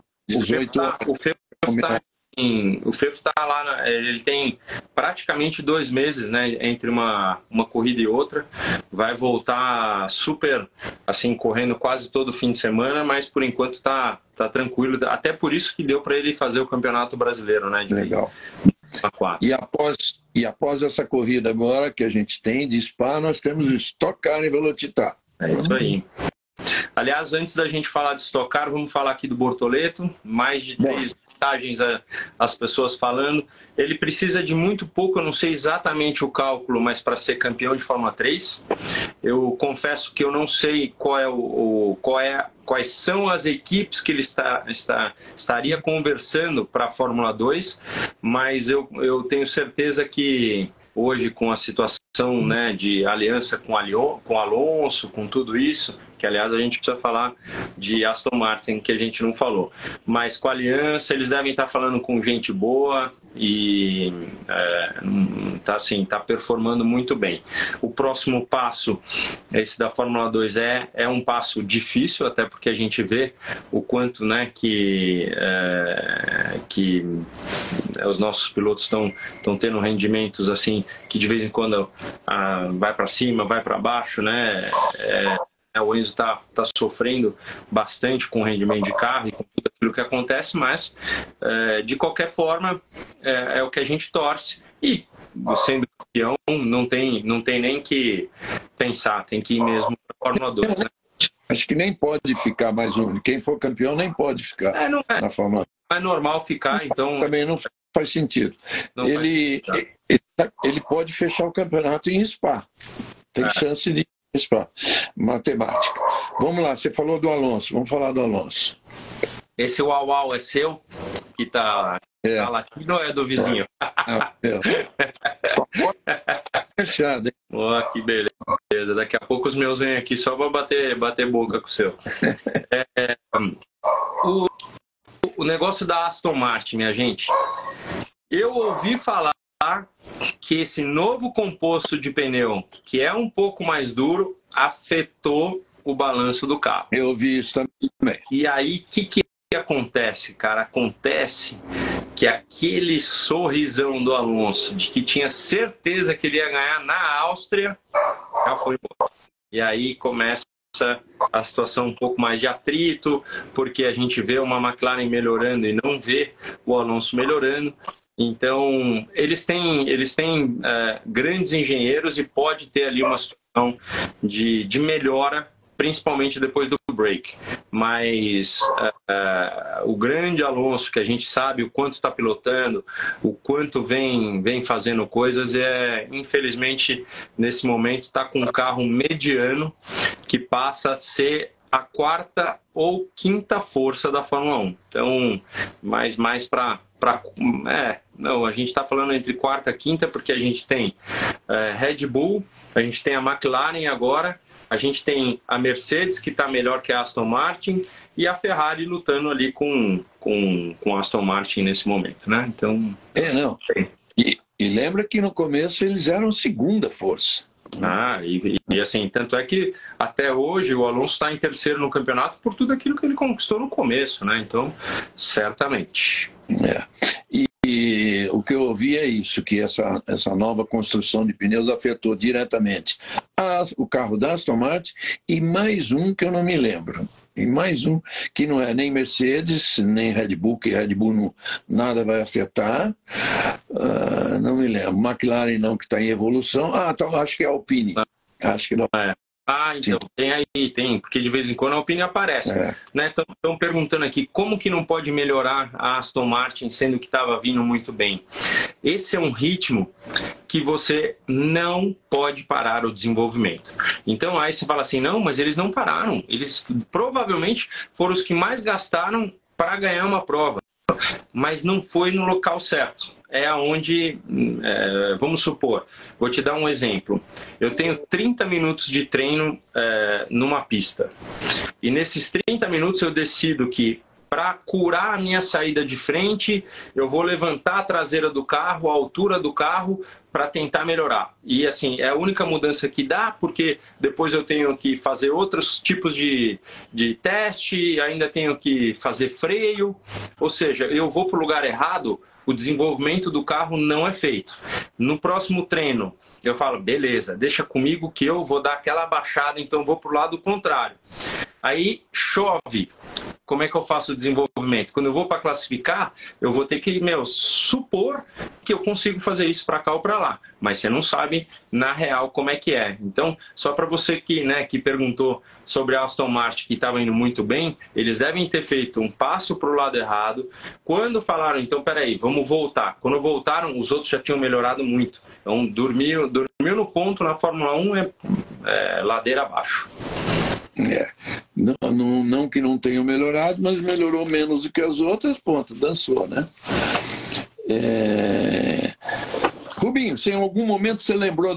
O Fefo está lá, ele tem praticamente 2 meses, né, entre uma corrida e outra. Vai voltar super, assim, correndo quase todo fim de semana, mas por enquanto tá tranquilo. Até por isso que deu para ele fazer o Campeonato Brasileiro, né? Legal. E após essa corrida agora que a gente tem de Spa, nós temos o Stock Car em Velocitar. É isso aí. Aliás, antes da gente falar de Stock Car, vamos falar aqui do Bortoleto. Mais de 3 vantagens as pessoas falando. Ele precisa de muito pouco, eu não sei exatamente o cálculo, mas para ser campeão de Fórmula 3. Eu confesso que eu não sei quais são as equipes que ele estaria conversando para a Fórmula 2, mas eu tenho certeza que hoje, com a situação, né, de aliança com Alonso, com tudo isso, que aliás a gente precisa falar de Aston Martin, que a gente não falou, mas com a aliança eles devem estar falando com gente boa e tá performando muito bem. O próximo passo, esse da Fórmula 2, é um passo difícil, até porque a gente vê o quanto, né, que os nossos pilotos estão tendo rendimentos assim, que de vez em quando vai para cima, vai para baixo, né? O Enzo está sofrendo bastante com o rendimento de carro e com tudo aquilo que acontece, mas de qualquer forma é o que a gente torce. E sendo campeão, não tem nem que pensar, tem que ir mesmo para a Fórmula 2. Né? Acho que nem pode ficar mais um. Quem for campeão nem pode ficar na Fórmula 2. Não é normal ficar, então. Também não faz sentido. Ele pode fechar o campeonato em Spa. Tem chance de Spa. Matemática. Vamos lá, você falou do Alonso. Vamos falar do Alonso. Esse uau é seu? Que tá latindo ou é do vizinho? Fechado, hein? Oh, que beleza. Daqui a pouco os meus vêm aqui só para bater boca com o seu. O negócio da Aston Martin, minha gente. Eu ouvi falar que esse novo composto de pneu, que é um pouco mais duro, afetou o balanço do carro. Eu ouvi isso também. E aí, o que acontece, cara? Acontece que aquele sorrisão do Alonso, de que tinha certeza que ele ia ganhar na Áustria, já foi embora. E aí começa a situação um pouco mais de atrito, porque a gente vê uma McLaren melhorando e não vê o Alonso melhorando. Então, eles têm grandes engenheiros e pode ter ali uma situação de melhora, principalmente depois do break. Mas o grande Alonso, que a gente sabe o quanto está pilotando, o quanto vem fazendo coisas, infelizmente, nesse momento, está com um carro mediano que passa a ser a 4ª ou 5ª força da Fórmula 1. Então, mais para... Não, a gente está falando entre 4ª e 5ª, porque a gente tem Red Bull, a gente tem a McLaren agora, a gente tem a Mercedes, que está melhor que a Aston Martin, e a Ferrari lutando ali com a Aston Martin nesse momento, né? Então... não. E lembra que no começo eles eram 2ª força. E assim, tanto é que até hoje o Alonso está em 3º no campeonato por tudo aquilo que ele conquistou no começo, né? Então, certamente. E o que eu ouvi é isso, que essa nova construção de pneus afetou diretamente o carro da Aston Martin e mais um que eu não me lembro. E mais um que não é nem Mercedes, nem Red Bull, que Red Bull nada vai afetar. Não me lembro. McLaren não, que está em evolução. Então, acho que é a Alpine. Acho que não. Então, tem, porque de vez em quando a Alpine aparece. Né? Estão perguntando aqui, como que não pode melhorar a Aston Martin, sendo que estava vindo muito bem? Esse é um ritmo que você não pode parar o desenvolvimento. Então aí você fala assim, não, mas eles não pararam. Eles provavelmente foram os que mais gastaram para ganhar uma prova, mas não foi no local certo. É onde, vamos supor, vou te dar um exemplo. Eu tenho 30 minutos de treino numa pista. E nesses 30 minutos eu decido que para curar a minha saída de frente, eu vou levantar a traseira do carro, a altura do carro, para tentar melhorar. E assim, é a única mudança que dá, porque depois eu tenho que fazer outros tipos de teste, ainda tenho que fazer freio. Ou seja, eu vou para o lugar errado, o desenvolvimento do carro não é feito. No próximo treino, eu falo, beleza, deixa comigo que eu vou dar aquela baixada, então eu vou para o lado contrário. Aí chove. Como é que eu faço o desenvolvimento? Quando eu vou para classificar, eu vou ter que, supor que eu consigo fazer isso para cá ou para lá. Mas você não sabe, na real, como é que é. Então, só para você que perguntou sobre a Aston Martin, que estava indo muito bem, eles devem ter feito um passo para o lado errado. Quando falaram, então, peraí, vamos voltar. Quando voltaram, os outros já tinham melhorado muito. Então, dormiu no ponto na Fórmula 1 é ladeira abaixo. Não que não tenham melhorado, mas melhorou menos do que as outras, ponto, dançou, né? Rubinho, se em algum momento você lembrou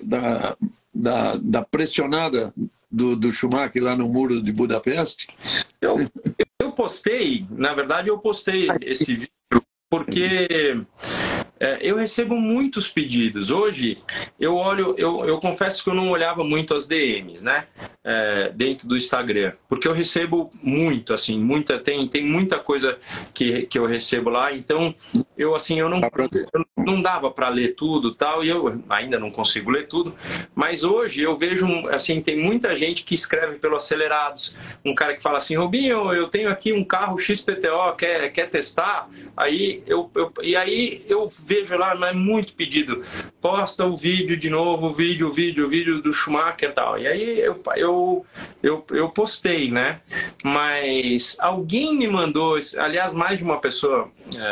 da pressionada do Schumacher lá no Muro de Budapeste? Eu postei, na verdade eu postei esse vídeo porque eu recebo muitos pedidos. Hoje eu confesso que eu não olhava muito as DMs, né? Dentro do Instagram, porque eu recebo muito, assim, tem muita coisa que eu recebo lá, então eu não dava para ler tudo, tal, e eu ainda não consigo ler tudo, mas hoje eu vejo, assim, tem muita gente que escreve pelo Acelerados, um cara que fala assim, Rubinho, eu tenho aqui um carro XPTO, quer testar? Aí eu vejo lá, mas muito pedido, posta o vídeo de novo, o vídeo do Schumacher e tal, e aí eu postei, né? Mas alguém me mandou, aliás, mais de uma pessoa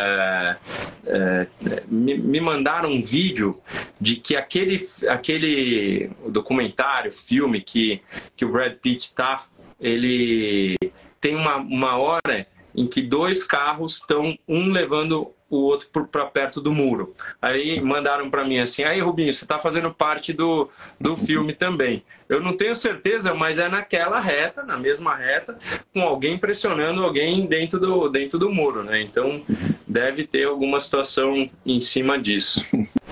me mandaram um vídeo de que aquele documentário, filme que o Brad Pitt ele tem uma hora em que dois carros estão um levando o outro para perto do muro. Aí mandaram para mim assim, aí Rubinho, você está fazendo parte do filme também. Eu não tenho certeza, mas é naquela reta, na mesma reta, com alguém pressionando alguém dentro do muro, né? Então deve ter alguma situação em cima disso.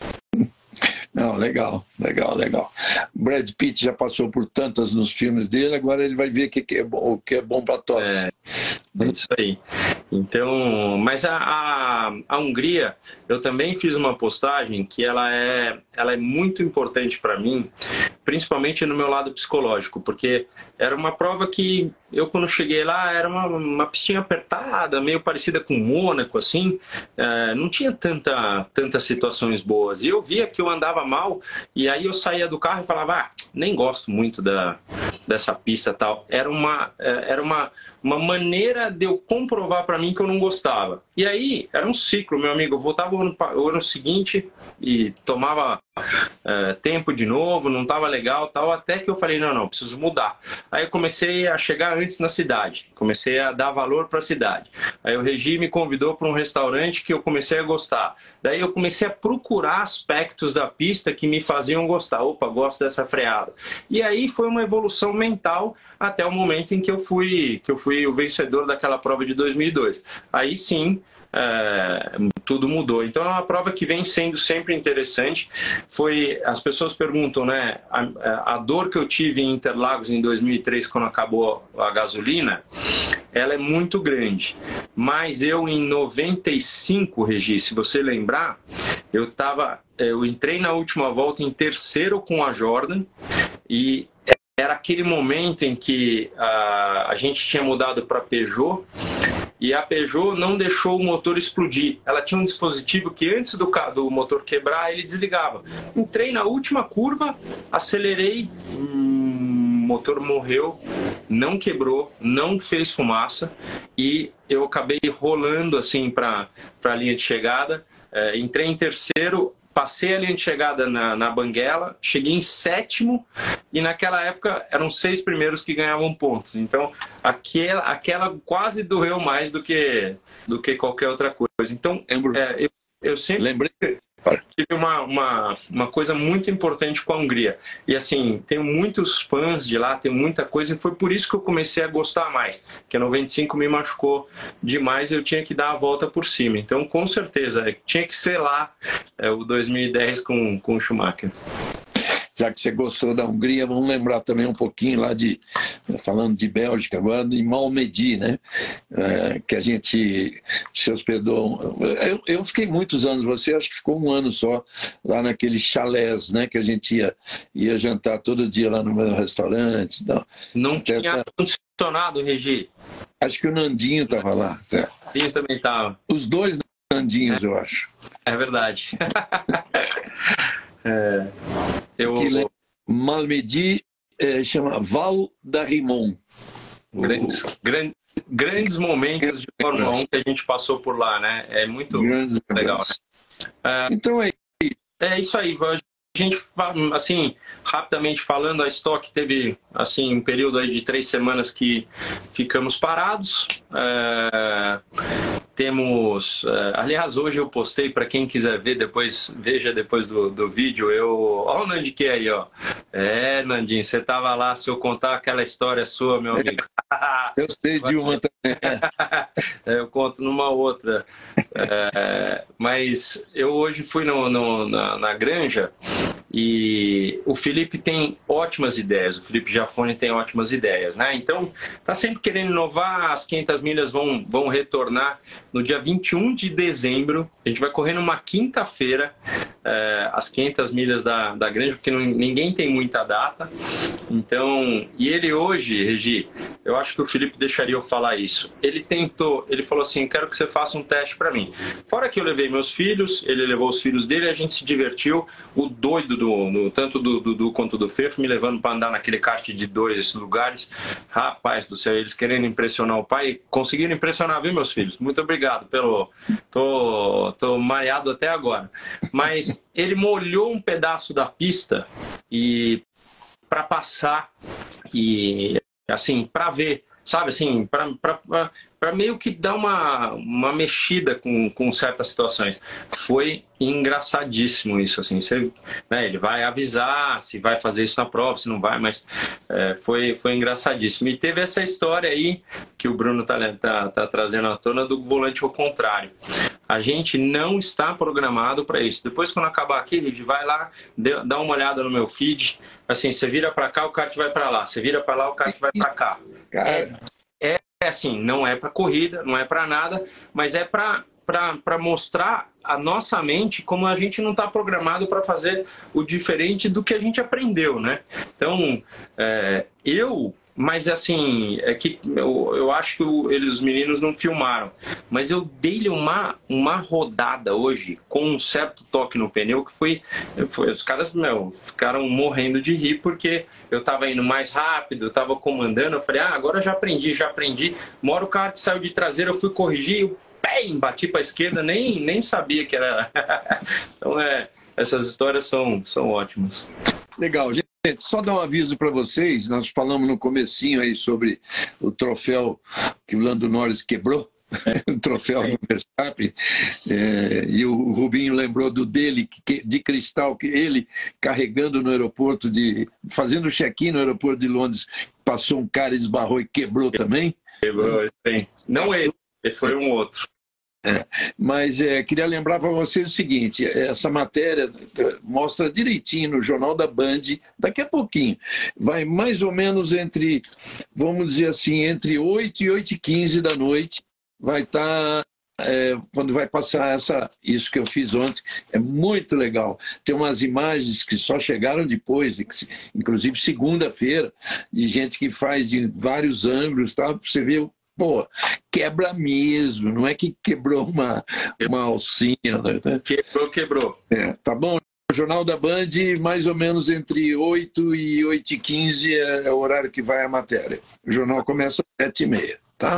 Não, legal. Brad Pitt já passou por tantas nos filmes dele, agora ele vai ver o que é bom para tosse. É isso aí. Então, mas a Hungria, eu também fiz uma postagem que ela é muito importante para mim, principalmente no meu lado psicológico, porque era uma prova que eu, quando cheguei lá, era uma pistinha apertada, meio parecida com Mônaco, assim, não tinha tantas situações boas. E eu via que eu andava mal, e aí eu saía do carro e falava, nem gosto muito dessa pista e tal. Era uma maneira de eu comprovar para mim que eu não gostava. E aí, era um ciclo, meu amigo. Eu voltava o ano seguinte e tomava tempo de novo, não estava legal, tal, até que eu falei, não, preciso mudar. Aí eu comecei a chegar antes na cidade, comecei a dar valor para a cidade. Aí o Regi me convidou para um restaurante que eu comecei a gostar. Daí eu comecei a procurar aspectos da pista que me faziam gostar. Opa, gosto dessa freada. E aí foi uma evolução mental até o momento em que eu fui o vencedor daquela prova de 2002. Aí sim, tudo mudou. Então é uma prova que vem sendo sempre interessante. As pessoas perguntam, né, a dor que eu tive em Interlagos em 2003, quando acabou a gasolina, ela é muito grande. Mas eu, em 95, Regi, se você lembrar, eu entrei na última volta em terceiro com a Jordan, e era aquele momento em que a gente tinha mudado para Peugeot, e a Peugeot não deixou o motor explodir. Ela tinha um dispositivo que antes do motor quebrar, ele desligava. Entrei na última curva, acelerei, o motor morreu, não quebrou, não fez fumaça, e eu acabei rolando assim para a linha de chegada. Entrei em terceiro, passei a linha de chegada na Banguela, cheguei em 7º e naquela época eram 6 primeiros que ganhavam pontos. Então aquela quase doeu mais do que qualquer outra coisa. Então eu sempre tive uma coisa muito importante com a Hungria. E assim, tenho muitos fãs de lá, tenho muita coisa, e foi por isso que eu comecei a gostar mais. Porque a 95 me machucou demais e eu tinha que dar a volta por cima. Então, com certeza, tinha que ser lá o 2010 com o Schumacher. Já que você gostou da Hungria, vamos lembrar também um pouquinho lá falando de Bélgica agora, de Malmedy, né? Que a gente se hospedou. Eu fiquei muitos anos, você acho que ficou um ano só, lá naqueles chalés, né? Que a gente ia jantar todo dia lá no meu restaurante. Não tinha ar-condicionado, Regi? Acho que o Nandinho estava lá. O Nandinho também estava. Os dois Nandinhos, eu acho. É verdade. Malmedy chama Val d'Arimon. Grandes momentos de Fórmula 1 que a gente passou por lá, né? É muito legal. Então é isso aí. A gente, assim, rapidamente falando, a Stock teve assim, um período aí de 3 semanas que ficamos parados. Temos, aliás, hoje eu postei, para quem quiser ver depois, veja depois do vídeo, olha o Nandinho aí, ó. Nandinho, você tava lá, se eu contar aquela história sua, meu amigo. Eu sei de uma também. Eu conto numa outra. Mas eu hoje fui na granja e o Felipe tem ótimas ideias, o Felipe Jafone tem ótimas ideias, né? Então, tá sempre querendo inovar, as 500 milhas vão retornar no dia 21 de dezembro. A gente vai correr numa quinta-feira, as 500 milhas da granja, porque ninguém tem muita data. Então, e ele hoje, Regi, eu acho que o Felipe deixaria eu falar isso. Ele falou assim, quero que você faça um teste para mim. Fora que eu levei meus filhos, ele levou os filhos dele, a gente se divertiu. O doido tanto do Dudu quanto do Fefo me levando para andar naquele kart de 2, esses lugares. Rapaz do céu, eles querendo impressionar o pai. Conseguiram impressionar, viu, meus filhos? Muito obrigado tô mareado até agora. Mas ele molhou um pedaço da pista e para passar e assim, para ver, sabe, assim, para meio que dar uma mexida com certas situações. Foi engraçadíssimo isso, assim. Né, ele vai avisar se vai fazer isso na prova, se não vai, mas foi engraçadíssimo. E teve essa história aí que o Bruno tá trazendo à tona do volante ao contrário. A gente não está programado para isso. Depois, quando acabar aqui, a gente vai lá, dá uma olhada no meu feed. Assim, você vira para cá, o kart vai para lá. Você vira para lá, o kart vai para cá. Assim, não é para corrida, não é para nada, mas é para mostrar a nossa mente como a gente não está programado para fazer o diferente do que a gente aprendeu, né? Então, mas assim, é que eu acho que os meninos não filmaram, mas eu dei-lhe uma rodada hoje com um certo toque no pneu que foi os caras, ficaram morrendo de rir porque eu estava indo mais rápido, eu estava comandando, eu falei, agora já aprendi. Uma hora o kart saiu de traseira, eu fui corrigir, bati para a esquerda, nem sabia que era. Então, essas histórias são ótimas. Legal, gente. Só dar um aviso para vocês, nós falamos no comecinho aí sobre o troféu que o Lando Norris quebrou, o troféu do Verstappen, e o Rubinho lembrou dele, de cristal, que ele carregando no aeroporto, fazendo check-in no aeroporto de Londres, passou um cara, esbarrou e quebrou também. Quebrou, sim. Não ele foi um outro. Mas queria lembrar para vocês o seguinte, essa matéria mostra direitinho no Jornal da Band, daqui a pouquinho, vai mais ou menos vamos dizer assim, entre 8 e 8h15 da noite, vai estar, quando vai passar isso que eu fiz ontem, é muito legal. Tem umas imagens que só chegaram depois, inclusive segunda-feira, de gente que faz de vários ângulos, tá? Para você ver. Pô, quebra mesmo, não é que quebrou uma alcinha, né? Quebrou. Tá bom? O Jornal da Band, mais ou menos entre 8 e 8h15 é o horário que vai a matéria. O jornal começa às 7h30, tá?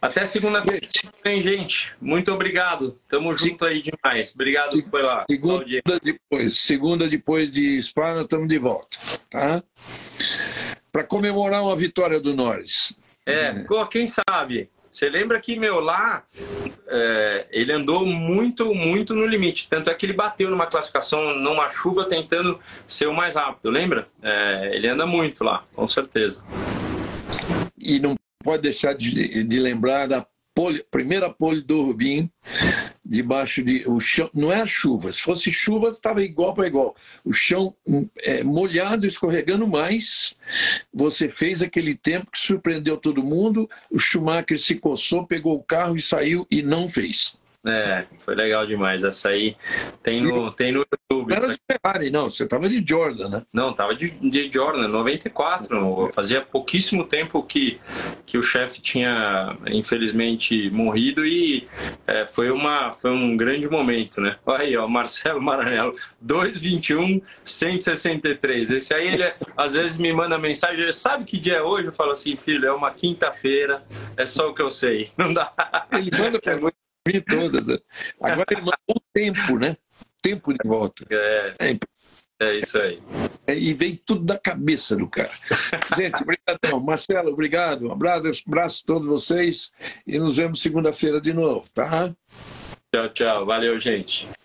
Até segunda-feira, gente. Muito obrigado. Tamo junto aí demais. Obrigado por lá. Segunda depois de Spa, nós estamos de volta. Tá? Para comemorar uma vitória do Norris. Quem sabe? Você lembra que, lá, ele andou muito, muito no limite. Tanto é que ele bateu numa classificação, numa chuva, tentando ser o mais rápido, lembra? Ele anda muito lá, com certeza. E não pode deixar de lembrar da primeira pole do Rubinho, debaixo de o chão. Não é a chuva. Se fosse chuva, estava igual para igual. O chão molhado, escorregando mais. Você fez aquele tempo que surpreendeu todo mundo. O Schumacher se coçou, pegou o carro e saiu e não fez. Foi legal demais. Essa aí tem no YouTube. Não era de Ferrari, não. Você estava de Jordan, né? Não, estava de Jordan, 94. Fazia pouquíssimo tempo que o chefe tinha, infelizmente, morrido e foi um grande momento, né? Olha aí, ó, Marcelo Maranello, 2:21, 163. Esse aí, ele às vezes me manda mensagem, ele sabe que dia é hoje? Eu falo assim, filho, é uma quinta-feira, é só o que eu sei. Não dá. Ele manda para mim todas. Agora ele mandou o tempo, né? Tempo de volta. É isso aí. E veio tudo da cabeça do cara. Gente, obrigadão. Marcelo, obrigado. Um abraço a todos vocês e nos vemos segunda-feira de novo, tá? Tchau, tchau. Valeu, gente.